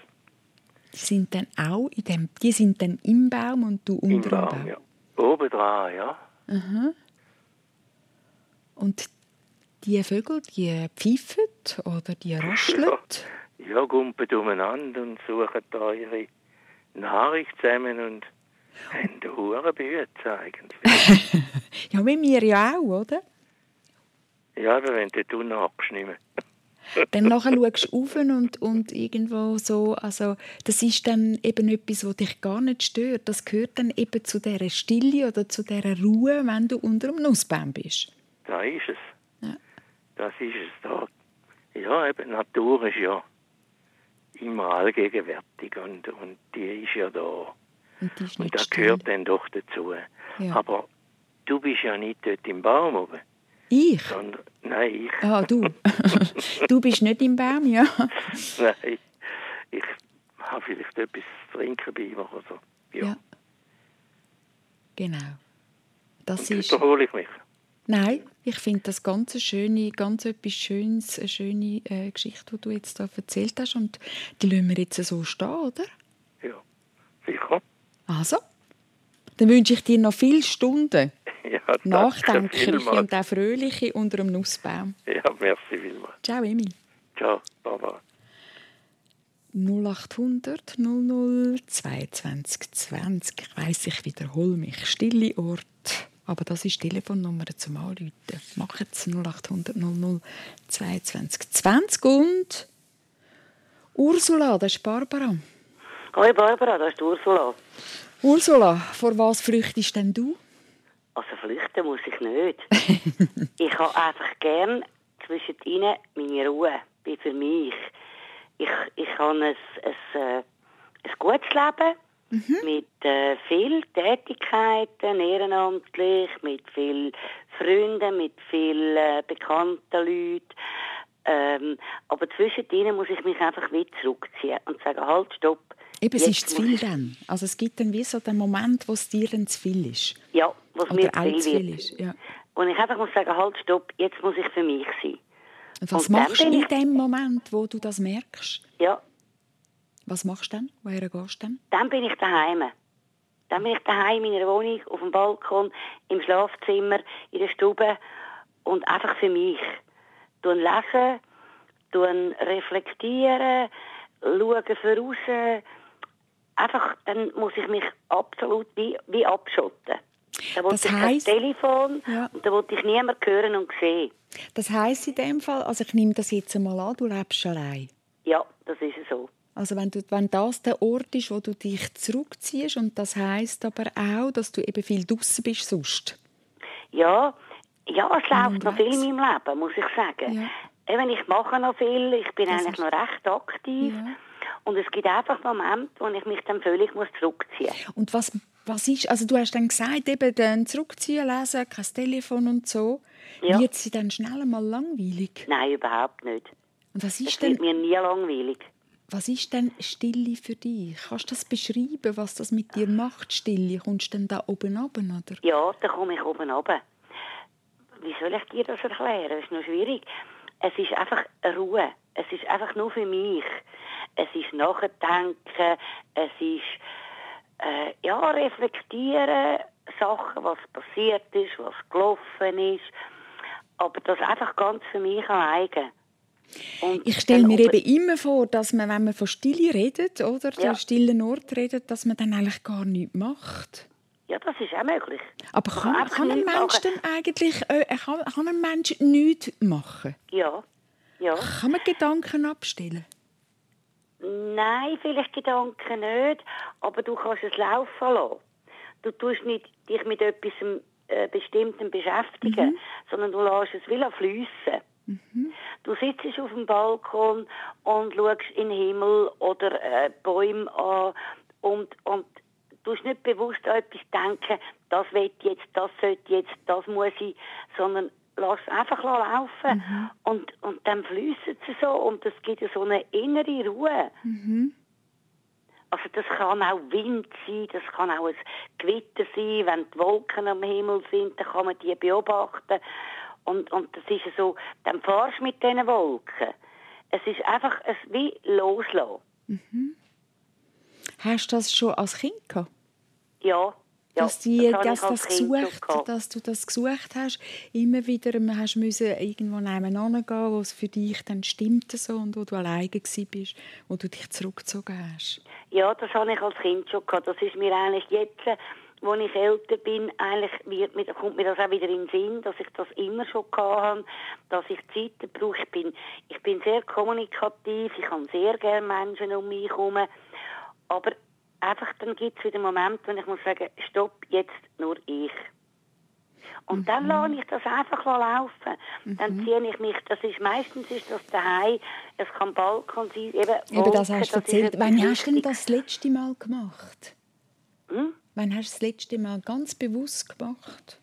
Die sind dann im Baum und du unter dem Baum? Ja. Oben dran, ja. Mhm. Und die Vögel, die pfeifen oder die rascheln? Ja, gumpen umeinander und suchen da ihre Nahrung zusammen und haben eine hohe Bütze eigentlich. Ja, wie wir ja auch, oder? Ja, aber wenn du nachhockst nicht mehr. Dann nachher schaust du rauf und irgendwo so, also das ist dann eben etwas, was dich gar nicht stört. Das gehört dann eben zu dieser Stille oder zu dieser Ruhe, wenn du unter dem Nussbaum bist. Da ist es. Ja. Das ist es da. Ja, eben, Natur ist ja immer allgegenwärtig und die ist ja da. Und die ist nicht und das still. gehört dann doch dazu. Ja. Aber du bist ja nicht dort im Baum oben. Ich? Nein, ich. Ah, du. Du bist nicht im Baum, ja? Nein, ich habe vielleicht etwas zu trinken bei mir oder so. Ja. Genau. Das und ist... wiederhole ich mich. Nein, ich finde das ganz etwas Schönes, eine schöne Geschichte, die du jetzt da erzählt hast. Und die lassen wir jetzt so stehen, oder? Ja, sicher. Also, dann wünsche ich dir noch viele Stunden Ja, nachdenkliche und auch fröhliche unter dem Nussbaum. Ja, merci vielmals. Ciao, Emil. Ciao, Baba. 0800 00 22 20. Ich weiss, ich wiederhole mich. Stille Ort. Aber das ist die Telefonnummer zum Anrufen. Macht es 0800 00 22 20. Und Ursula, das ist Barbara. Hoi Barbara, das ist Ursula. Ursula, vor was flüchtest denn du? Also flüchten muss ich nicht. Ich habe einfach gern zwischen ihnen meine Ruhe. Bin für mich. Ich habe ein gutes Leben mit viel Tätigkeiten, ehrenamtlich, mit viel Freunden, mit viel bekannten Leuten. Aber zwischen ihnen muss ich mich einfach wieder zurückziehen und sagen, halt, stopp. Eben, es ist zu viel dann. Also es gibt dann wie so den Moment, wo es dir dann zu viel ist. Ja, was mir zu viel wird. Ist. Ja. Und ich einfach muss sagen, halt, stopp, jetzt muss ich für mich sein. Und was machst du in dem Moment, wo du das merkst? Ja. Was machst du dann? Woher gehst du dann? Dann bin ich daheim. Dann bin ich daheim in meiner Wohnung, auf dem Balkon, im Schlafzimmer, in der Stube und einfach für mich. Lesen, reflektieren, schauen voraus. Einfach, dann muss ich mich absolut wie abschotten. Da wollte ich kein Telefon und da wollte ich niemanden hören und sehen. Das heisst in dem Fall, also ich nehme das jetzt einmal an, du lebst allein. Ja, das ist so. Also wenn das der Ort ist, wo du dich zurückziehst, und das heisst aber auch, dass du eben viel draussen bist sonst. Ja, es läuft noch viel in meinem Leben, muss ich sagen. Ja. Eben, ich mache noch viel, ich bin eigentlich noch recht aktiv. Ja. Und es gibt einfach Momente, wo ich mich dann völlig zurückziehen muss. Und was ist, also du hast dann gesagt, eben dann zurückziehen, lesen, kein Telefon und so. Ja. Wird sie dann schnell einmal langweilig? Nein, überhaupt nicht. Und was ist das wird mir nie langweilig. Was ist denn Stille für dich? Kannst du das beschreiben, was das mit dir macht, Stille? Kommst du denn da oben runter, oder? Ja, da komme ich oben runter. Wie soll ich dir das erklären? Das ist noch schwierig. Es ist einfach Ruhe. Es ist einfach nur für mich. Es ist Nachdenken. Es ist reflektieren, Sachen, was passiert ist, was gelaufen ist. Aber das einfach ganz für mich alleine. Und ich stelle mir eben immer vor, dass man, wenn man von Stille redet, oder der stillen Ort redet, dass man dann eigentlich gar nichts macht. Ja, das ist auch möglich. Aber kann ein Mensch denn eigentlich kann ein Mensch nichts machen? Ja. Kann man Gedanken abstellen? Nein, vielleicht Gedanken nicht, aber du kannst es laufen lassen. Du tust nicht dich mit etwas Bestimmtem beschäftigen, sondern du lässt es wieder fliessen. Du sitzt auf dem Balkon und schaust in den Himmel oder Bäume an und du nicht bewusst an etwas denken, das will jetzt, das sollte jetzt, das muss ich, sondern lass es einfach laufen und dann fließt es so und es gibt so eine innere Ruhe. Also das kann auch Wind sein, das kann auch ein Gewitter sein, wenn die Wolken am Himmel sind, dann kann man die beobachten. Und das ist so, dann fahrst du mit diesen Wolken. Es ist einfach wie loslassen. Hast du das schon als Kind gehabt? Ja. dass du das gesucht hast, immer wieder hast müssen irgendwo nebeneinander gehen, wo es für dich dann stimmte so und wo du alleine bist, wo du dich zurückgezogen hast. Ja, das habe ich als Kind schon gehabt. Das ist mir eigentlich jetzt, wo ich älter bin, eigentlich kommt mir das auch wieder in den Sinn, dass ich das immer schon gehabt habe, dass ich Zeit brauche. Ich bin sehr kommunikativ, ich habe sehr gerne Menschen um mich herum, aber einfach dann gibt es wieder einen Moment, wo ich muss sagen, stopp, jetzt nur ich. Und dann lasse ich das einfach laufen. Dann ziehe ich mich, meistens ist das daheim, es kann Balkon sein, eben das hast du erzählt. Wann hast du denn das letzte Mal gemacht? Wann hast du das letzte Mal ganz bewusst gemacht?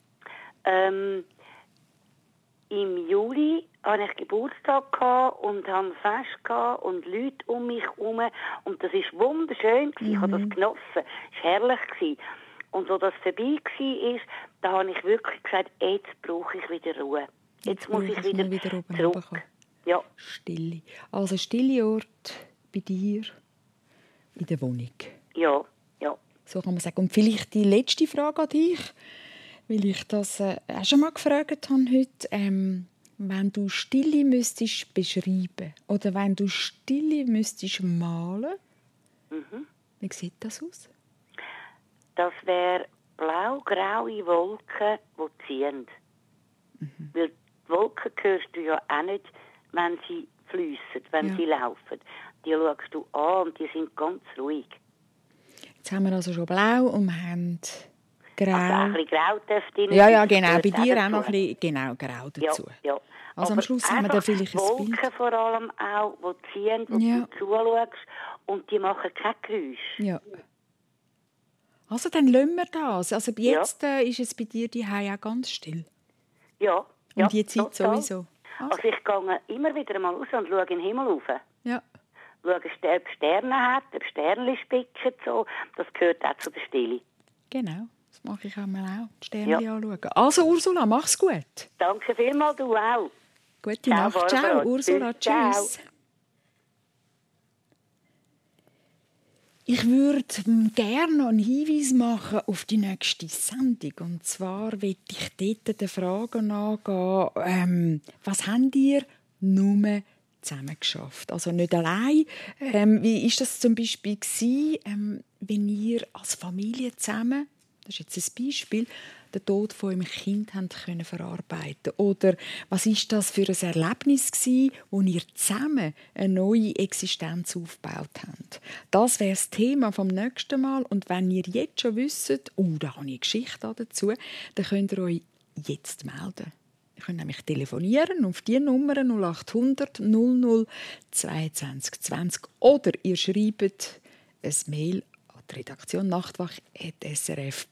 Im Juli hatte ich Geburtstag und hatte ein Fest und Leute um mich herum. Und das war wunderschön. Ich habe das genossen. Es war herrlich. Und als das vorbei war, da habe ich wirklich gesagt, jetzt brauche ich wieder Ruhe. Jetzt muss ich wieder zurück. Ja. Stille. Also stille Ort bei dir in der Wohnung. Ja. So kann man sagen. Und vielleicht die letzte Frage an dich, weil ich das auch schon mal gefragt habe heute. Wenn du Stille müsstest beschreiben oder wenn du Stille müsstest malen, wie sieht das aus? Das wäre blau-graue Wolken, die ziehen. Weil die Wolken hörst du ja auch nicht, wenn sie fliessen, wenn sie laufen. Die schaust du an und die sind ganz ruhig. Jetzt haben wir also schon blau und wir haben grau. Also ein bisschen grau dürfte ich. Ja, genau. Bei dir auch noch ein bisschen grau dazu. Ja. Also am Schluss haben wir da vielleicht ein Wolken Bild. vor allem auch, die ziehen, wo du zuschaust und die machen kein Geräusch. Ja. Also dann lassen wir das. Also jetzt ist es bei dir die auch ganz still. Ja. Um die Zeit total. sowieso. Also ich gehe immer wieder mal raus und schaue in den Himmel rauf. Ja. Schaue, ob Sterne hat, ob Sternchen spicken. So. Das gehört auch zu der Stille. Genau, das mache ich auch. Die Sterne anschauen. Also Ursula, mach's gut. Danke vielmals, du auch. Gute Nacht. Barbara. Ciao, Ursula. Tschüss. Ciao. Ich würde gerne noch einen Hinweis machen auf die nächste Sendung. Und zwar möchte ich dort der Frage nachgehen, was habt ihr nur zusammen geschafft? Also nicht allein. Wie war das zum Beispiel wenn ihr als Familie zusammen, das ist jetzt ein Beispiel, den Tod von eurem Kind können verarbeiten? Oder was ist das für ein Erlebnis gewesen, wo ihr zusammen eine neue Existenz aufgebaut habt? Das wäre das Thema vom nächsten Mal. Und wenn ihr jetzt schon wisst, da habe ich eine Geschichte dazu, dann könnt ihr euch jetzt melden. Ihr könnt nämlich telefonieren auf die Nummer 0800 00 22 20 oder ihr schreibt ein Mail Redaktion nachtwach@srf.ch.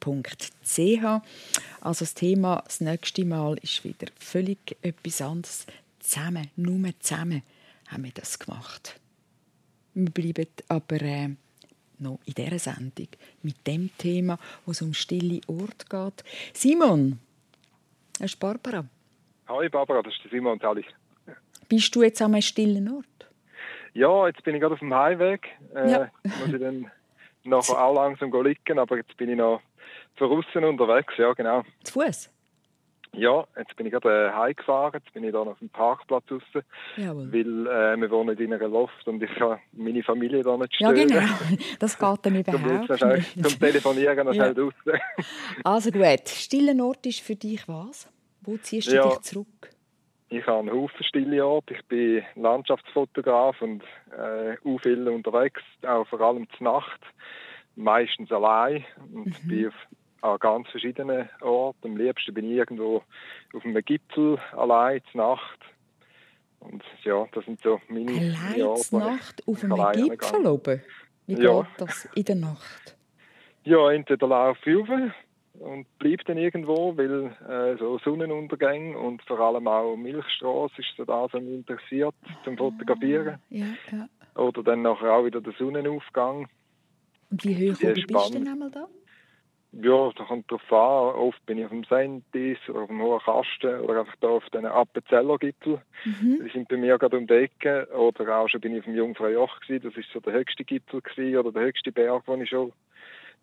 Also das Thema das nächste Mal ist wieder völlig etwas anderes. Zusammen, nur zusammen haben wir das gemacht. Wir bleiben aber noch in dieser Sendung mit dem Thema, wo es um stille Orte geht. Simon, das ist Barbara. Hi Barbara, das ist Simon Talli. Bist du jetzt an einem stillen Ort? Ja, jetzt bin ich gerade auf dem Heimweg. Muss ich dann nachher auch langsam liegen, aber jetzt bin ich noch draussen unterwegs, ja genau. Zu Fuß? Ja, jetzt bin ich gerade heimgefahren, jetzt bin ich da noch auf dem Parkplatz draussen, weil wir wohnen in einer Loft und ich kann meine Familie da nicht stören. Ja genau, das geht dann überhaupt nicht. Zum Telefonieren noch schnell draussen. Also gut, stillen Ort ist für dich was? Wo ziehst du dich zurück? Ich habe einen Haufen stille Orte. Ich bin Landschaftsfotograf und viel unterwegs, auch vor allem zur Nacht. Meistens allein und bin an ganz verschiedenen Orten. Am liebsten bin ich irgendwo auf einem Gipfel allein zur Nacht. Und ja, das sind so meine Orte. Zur Nacht auf einem Gipfel oben? Wie geht das in der Nacht? Ja, entweder laufe ich rauf und bleibe dann irgendwo, weil so Sonnenuntergänge und vor allem auch Milchstraße ist so das, was mich interessiert zum Fotografieren. Ja. Oder dann nachher auch wieder der Sonnenaufgang. Und wie hoch bist du denn einmal da? Ja, das kommt darauf an. Oft bin ich auf dem Sentis oder auf dem Hohen Kasten oder einfach da auf den Appenzeller-Gipfel. Die sind bei mir gerade um die Ecke. Oder auch schon bin ich auf dem Jungfraujoch gewesen. Das ist so der höchste Gipfel gewesen, oder der höchste Berg, den ich schon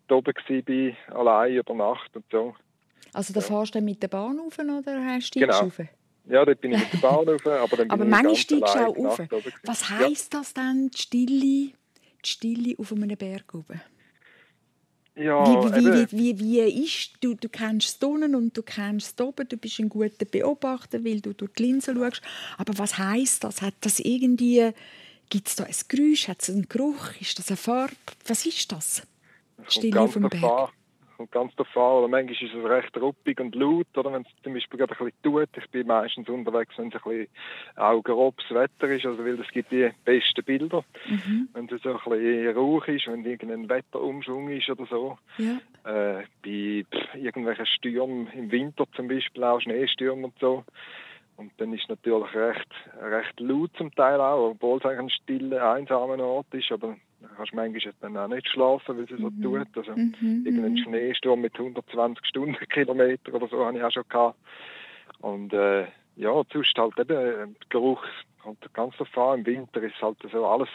oben war, allein über Nacht und so. Also da fährst du dann mit der Bahn rauf oder steigst du rauf? Ja, dort bin ich mit der Bahn rauf, aber dann bin ich manchmal ganz steigst du allein auch rauf. Was heisst das dann, die Stille auf einem Berg oben? Ja, wie ist du kennst es unten und du kennst es oben, du bist ein guter Beobachter, weil du durch die Linse schaust. Aber was heisst das? Hat das irgendwie, gibt es da ein Geräusch, hat es einen Geruch, ist das eine Farbe? Was ist das? Stille auf dem Berg. Und ganz davon, oder manchmal ist es recht ruppig und laut, oder wenn es zum Beispiel gerade ein bisschen tut. Ich bin meistens unterwegs, wenn es ein bisschen auch grobes Wetter ist, also weil es gibt die besten Bilder. Wenn es so ein bisschen Rauch ist, wenn irgendein Wetterumschwung ist oder so. Ja. Bei irgendwelchen Stürmen im Winter zum Beispiel, auch Schneestürmen und so. Und dann ist es natürlich recht laut zum Teil auch, obwohl es eigentlich ein stiller, einsamer Ort ist, aber da kannst du manchmal dann auch nicht schlafen, weil es so tut. Also irgendein Schneesturm mit 120 Stundenkilometer oder so habe ich auch schon gehabt. Und sonst halt eben der Geruch kommt ganz davon. Im Winter ist halt so alles,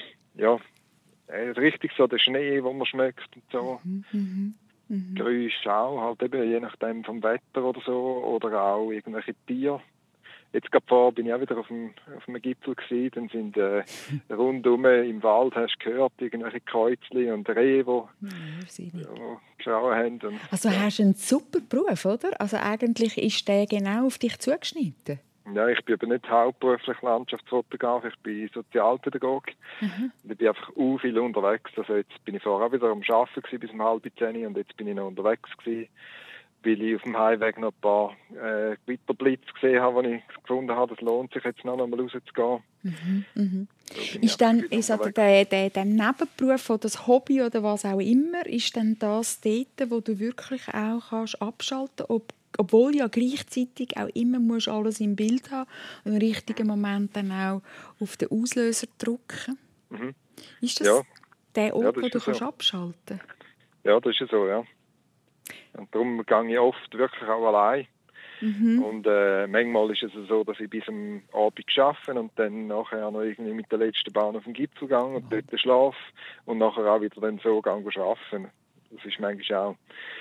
richtig so der Schnee, den man schmeckt und so. Geräusche auch, halt eben je nachdem vom Wetter oder so, oder auch irgendwelche Tiere. Jetzt gerade vorher bin ich auch wieder auf einem Gipfel gewesen, dann sind rundum im Wald, hast du gehört, irgendwelche Kreuzli und Rehe, die geschaut haben. Und, also hast du einen super Beruf, oder? Also eigentlich ist der genau auf dich zugeschnitten. Ja, ich bin aber nicht hauptberuflich Landschaftsfotograf, ich bin Sozialpädagoge. Und ich bin einfach viel unterwegs. Also jetzt bin ich vorher auch wieder am Arbeiten bis um 9:30 und jetzt bin ich noch unterwegs gewesen, weil ich auf dem Heimweg noch ein paar Gewitterblitze gesehen habe, die ich gefunden habe, es lohnt sich jetzt noch einmal rauszugehen. Ist dann der Nebenberuf oder das Hobby oder was auch immer, ist dann das dort, wo du wirklich auch kannst abschalten kannst, obwohl ja gleichzeitig auch immer musst alles im Bild haben und im richtigen Moment dann auch auf den Auslöser drücken? Ist das der Ort, wo du kannst abschalten kannst? Ja, das ist ja so, ja. Und darum gehe ich oft wirklich auch allein. Und manchmal ist es so, dass ich bis am Abend arbeite und dann nachher noch irgendwie mit der letzten Bahn auf den Gipfel gehe und dort schlafe und nachher auch wieder dann so arbeiten. Das ist manchmal auch.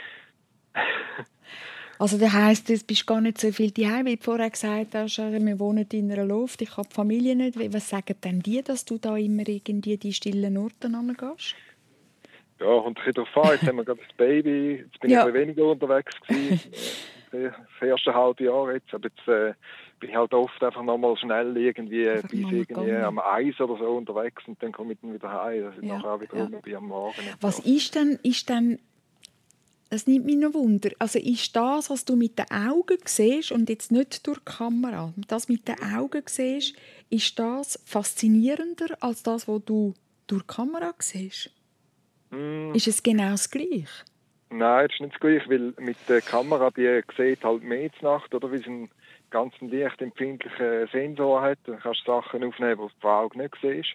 Also das heisst, du bist gar nicht so viel daheim, wie du vorher gesagt hast, wir wohnen in einer Luft, ich habe die Familie nicht. Was sagen denn die, dass du da immer irgendwie die stillen Orte hingehst? Ja, und ein bisschen darauf an. Jetzt haben wir gerade das Baby, jetzt bin ich ein bisschen weniger unterwegs gewesen, das erste halbe Jahr jetzt, aber jetzt bin ich halt oft einfach nochmal schnell irgendwie am Eis oder so unterwegs und dann komme ich dann wieder heim, dass ich nachher auch wieder rum bin am Morgen. Was so. ist denn, das nimmt mich noch Wunder, also ist das, was du mit den Augen siehst und jetzt nicht durch die Kamera, das mit den Augen siehst, ist das faszinierender als das, was du durch die Kamera siehst? Ist es genau das Gleiche? Nein, das ist nicht das Gleiche, weil mit der Kamera, die sieht halt mehr zur Nacht, oder, weil sie einen ganz lichtempfindlichen Sensor hat. Dann kannst du Sachen aufnehmen, die du vor Augen nicht siehst.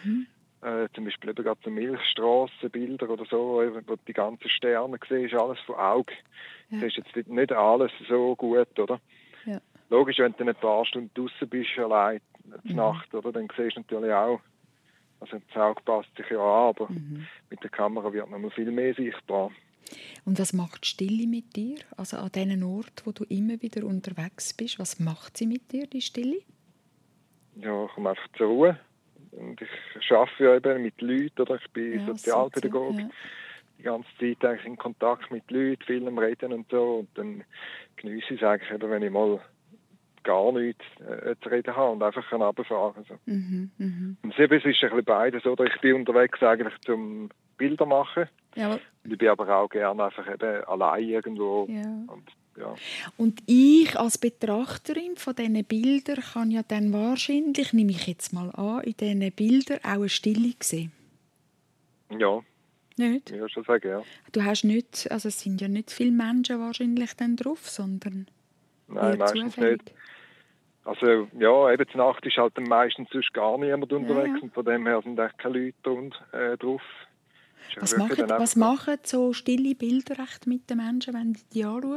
Zum Beispiel eben gerade so Milchstrassenbilder oder so, wo du die ganzen Sterne siehst, alles von Auge. Du siehst jetzt nicht alles so gut, oder? Ja. Logisch, wenn du ein paar Stunden draußen bist, allein zur Nacht, oder, dann siehst du natürlich auch. Also das Auge passt sich ja an, aber mit der Kamera wird man viel mehr sichtbar. Und was macht die Stille mit dir? Also an diesen Orten, wo du immer wieder unterwegs bist, was macht sie mit dir, die Stille? Ja, ich komme einfach zur Ruhe. Und ich arbeite ja eben mit Leuten, oder ich bin Sozialpädagoge. Ja. Die ganze Zeit eigentlich in Kontakt mit Leuten, viel am Reden und so. Und dann genieße ich es eigentlich eben, wenn ich mal gar nichts zu reden habe und einfach runterfahren kann. Also. Und es ist ein bisschen beides, oder? Ich bin unterwegs eigentlich zum Bilder machen. Ja. Ich bin aber auch gerne einfach eben allein irgendwo. Ja. Und ich als Betrachterin von diesen Bildern kann ja dann wahrscheinlich, nehme ich jetzt mal an, in diesen Bildern auch eine Stille sehen. Ja. Nicht? Ich würde schon sagen, ja. Du hast nicht, also es sind ja nicht viele Menschen wahrscheinlich dann drauf, sondern nein, meistens nicht. Also ja, eben zur Nacht ist halt meistens sonst gar niemand unterwegs und von dem her sind echt keine Leute drauf. Was machen so stille Bilder echt mit den Menschen, wenn die anschauen?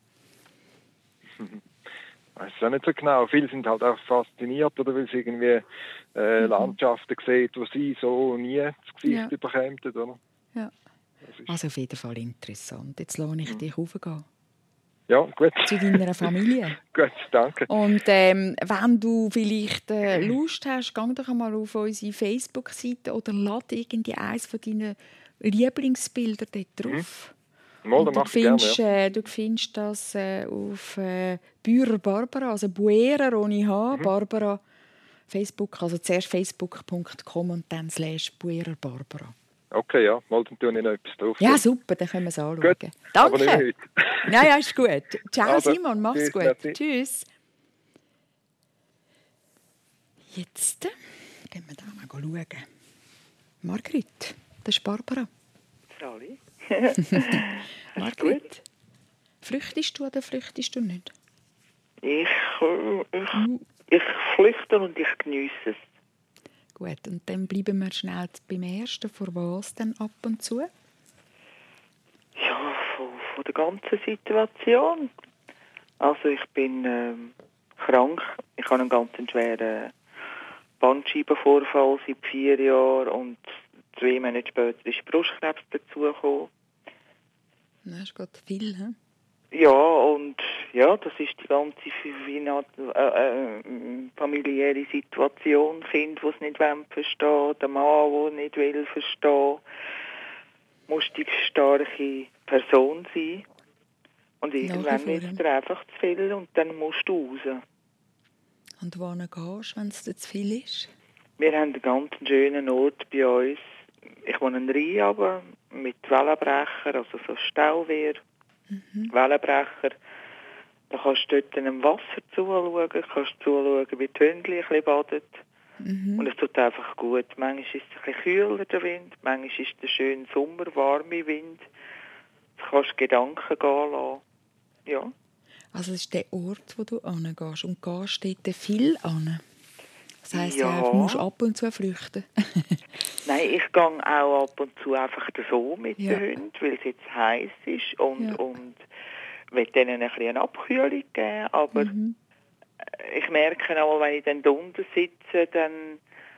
Ich weiß es auch nicht so genau. Viele sind halt auch fasziniert, oder weil sie irgendwie Landschaften sehen, die sie so nie das Gesicht bekämen, oder? Ja. Also auf jeden Fall interessant. Jetzt lasse ich dich raufgehen. Ja, gut. Zu deiner Familie. Gut, danke. Und wenn du vielleicht Lust hast, geh doch einmal auf unsere Facebook-Seite oder lade irgendwie eines von deinen Lieblingsbilder dort drauf. Mal, und du findest das auf Bührer Barbara, also Buerer ohne H, Barbara, Facebook, also zuerst facebook.com und dann /Buerer Barbara. Okay, ja, mal dann tue ich noch etwas drauf. Ja, super, dann können wir es anschauen. Gut, danke. aber nicht heute. Nein, ist gut. Ciao also, Simon, mach's gut. Merci. Tschüss. Jetzt gehen wir da mal schauen. Margrit, das ist Barbara. Sali. Margrit, flüchtest du oder flüchtest du nicht? Ich flüchte und ich geniesse es. Gut, und dann bleiben wir schnell beim Ersten. Vor was denn ab und zu? Ja, von der ganzen Situation. Also ich bin krank. Ich habe einen ganz schweren Bandscheibenvorfall seit 4 Jahren und 2 Monate später ist Brustkrebs dazugekommen. Das ist gerade viel, he? Ja, und ja, das ist die ganze familiäre Situation. Kind, das es nicht verstehen, der Mann, der nicht will verstehen. Muss die starke Person sein. Und irgendwann wird es dir einfach zu viel und dann musst du raus. Und wohin gehst du, wenn es dir zu viel ist? Wir haben einen ganz schönen Ort bei uns. Ich wohne in Rhein, aber mit Wellenbrecher, also so Stauwehr. Wellenbrecher. Da kannst du dort in dem Wasser zuschauen, kannst zuschauen, wie die Hündchen ein bisschen baden. Und es tut einfach gut. Manchmal ist es ein bisschen kühler, der Wind. Manchmal ist der schöne Sommer, warme Wind. Du kannst Gedanken gehen lassen. Ja. Also es ist der Ort, wo du hingehst. Und gehst dort viel hin? Das heisst, ja. Du musst ab und zu flüchten. Nein, ich gehe auch ab und zu einfach so mit den Hunden, weil es jetzt heiß ist und will denen ein bisschen eine Abkühlung geben. Aber ich merke auch, wenn ich dann unten sitze, dann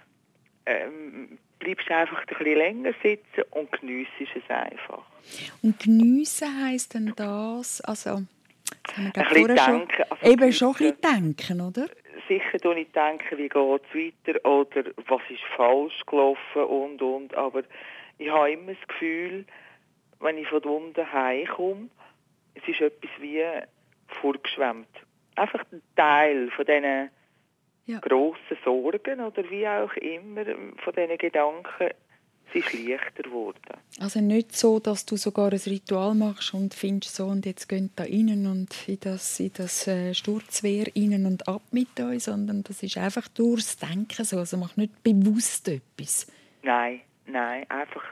bleibst du einfach ein bisschen länger sitzen und geniessest es einfach. Und geniessen heisst dann das, also... Ein bisschen denken. Also eben schon ein bisschen denken, oder? Sicher tue ich denken, wie geht es weiter oder was ist falsch gelaufen und. Aber ich habe immer das Gefühl, wenn ich von unten heimkomme, es ist etwas wie vorgeschwemmt. Einfach ein Teil von diesen grossen Sorgen oder wie auch immer, von diesen Gedanken, es ist leichter geworden. Also nicht so, dass du sogar ein Ritual machst und findest so, und jetzt gehen da rein und in das Sturzwehr rein und ab mit euch, sondern das ist einfach durchs Denken so. Also mach nicht bewusst etwas. Nein, einfach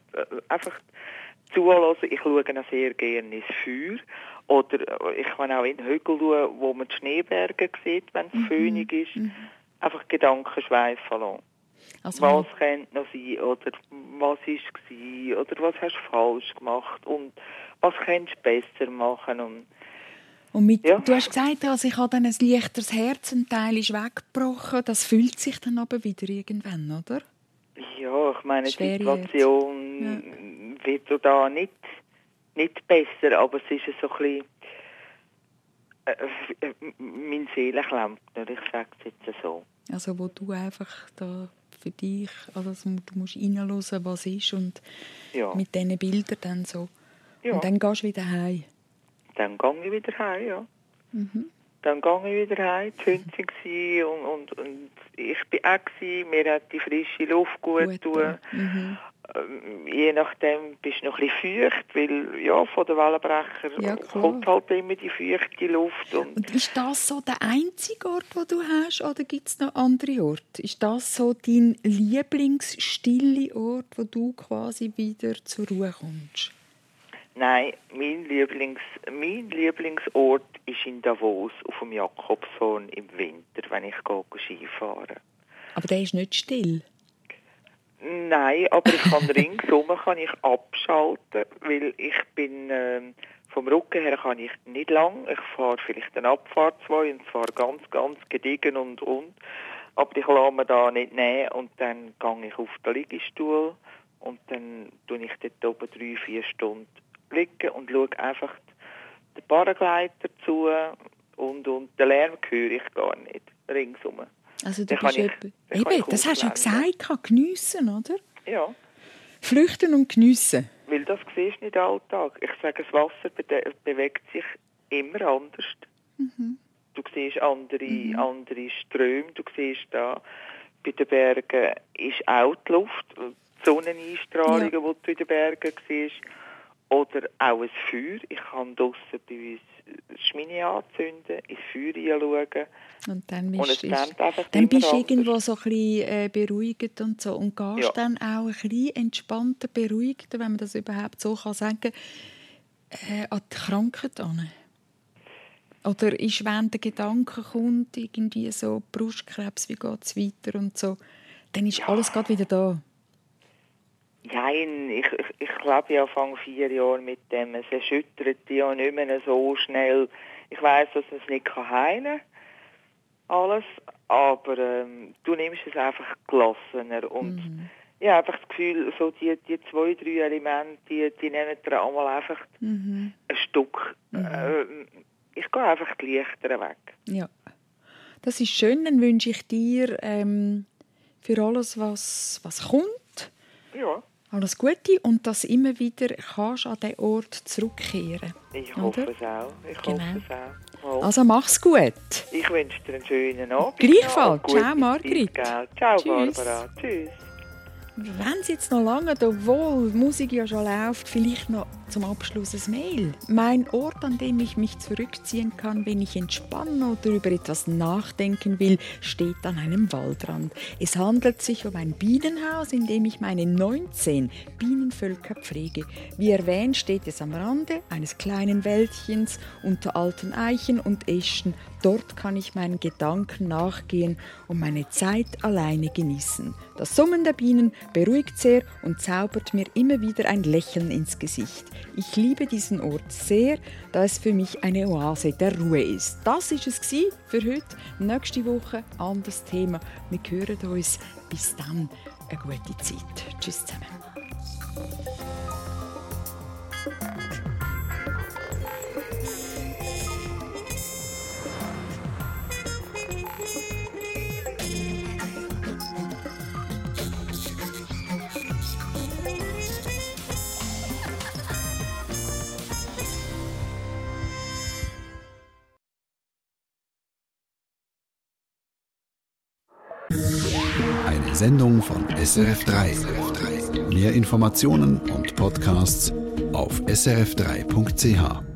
zuhören. Ich schaue auch sehr gerne ins Feuer. Oder ich kann auch in den Hügel schauen, wo man die Schneeberge sieht, wenn es föhnig ist. Einfach Gedanken schweifen lassen. Also, was könnte noch sein, oder was war, oder was hast du falsch gemacht und was könntest du besser machen. Und du hast gesagt, also ich habe dann ein leichteres Herz, ein Teil ist weggebrochen, das fühlt sich dann aber wieder irgendwann, oder? Ja, ich meine, die Situation wird da nicht besser, aber es ist so ein bisschen mein Seelenklempner, ich sage es jetzt so. Also wo du einfach da für dich, also du musst reinhören, was ist und mit diesen Bildern dann so. Ja. Und dann gehst du wieder heim. Dann gehe ich wieder heim, ja. Dann gehe ich wieder heim, die Hunde waren und ich war auch, mir hat die frische Luft gut getan. Je nachdem bist du noch ein bisschen feucht, weil von den Wellenbrecher kommt halt immer die feuchte Luft. Und ist das so der einzige Ort, den du hast, oder gibt es noch andere Orte? Ist das so dein lieblingsstille Ort, wo du quasi wieder zur Ruhe kommst? Nein, mein Lieblingsort ist in Davos auf dem Jakobshorn im Winter, wenn ich Skifahren. Aber der ist nicht still? Nein, aber ich kann ringsum abschalten, weil ich bin vom Rücken her kann ich nicht lang. Ich fahre vielleicht eine Abfahrt 2 und zwar ganz, ganz gediegen und. Aber ich lasse mir da nicht nehmen und dann gehe ich auf den Liegestuhl und dann tue ich dort oben 3-4 Stunden liegen und schaue einfach den Paragleiter zu und den Lärm höre ich gar nicht ringsum. Also du bist eben, das hast du ja gesagt, geniessen, oder? Ja. Flüchten und geniessen. Weil das siehst du nicht alltag. Ich sage, das Wasser bewegt sich immer anders. Mhm. Du siehst andere Ströme. Du siehst da, bei den Bergen ist auch die Luft, die Sonneneinstrahlungen, die du in den Bergen siehst. Oder auch ein Feuer. Ich kann draussen bei uns Schmine anzünden, ins Feuer hineinschauen. Und dann bist du irgendwo so ein bisschen beruhigt und so. Und gehst dann auch ein bisschen entspannter, beruhigter, wenn man das überhaupt so kann sagen, an die Krankheit an. Oder ist, wenn der Gedanke kommt, irgendwie so Brustkrebs, wie geht es weiter und so, dann ist alles gerade wieder da. Nein, ich lebe ja Anfang 4 Jahre mit dem. Es erschüttert dich ja nicht mehr so schnell. Ich weiss, dass man es nicht heilen kann, alles, aber du nimmst es einfach gelassener. Und ja, einfach das Gefühl, so die 2-3 Elemente, die nehmen dir einmal einfach ein Stück. Ich gehe einfach die Lichter weg. Ja, das ist schön. Dann wünsche ich dir für alles, was kommt, alles Gute und dass du immer wieder kannst an diesen Ort zurückkehren. Ich hoffe es auch. Also mach's gut. Ich wünsche dir einen schönen Abend. Gleichfalls. Ciao, Margrit. Ciao, Tschüss. Barbara. Tschüss. Wenn es jetzt noch lange, obwohl die Musik ja schon läuft, vielleicht noch zum Abschluss ein Mail. Mein Ort, an dem ich mich zurückziehen kann, wenn ich entspannen oder über etwas nachdenken will, steht an einem Waldrand. Es handelt sich um ein Bienenhaus, in dem ich meine 19 Bienenvölker pflege. Wie erwähnt steht es am Rande eines kleinen Wäldchens unter alten Eichen und Eschen. Dort kann ich meinen Gedanken nachgehen und meine Zeit alleine genießen. Das Summen der Bienen beruhigt sehr und zaubert mir immer wieder ein Lächeln ins Gesicht. Ich liebe diesen Ort sehr, da es für mich eine Oase der Ruhe ist. Das war es für heute. Nächste Woche anderes Thema. Wir hören uns. Bis dann. Eine gute Zeit. Tschüss zusammen. Eine Sendung von SRF3. Mehr Informationen und Podcasts auf srf3.ch.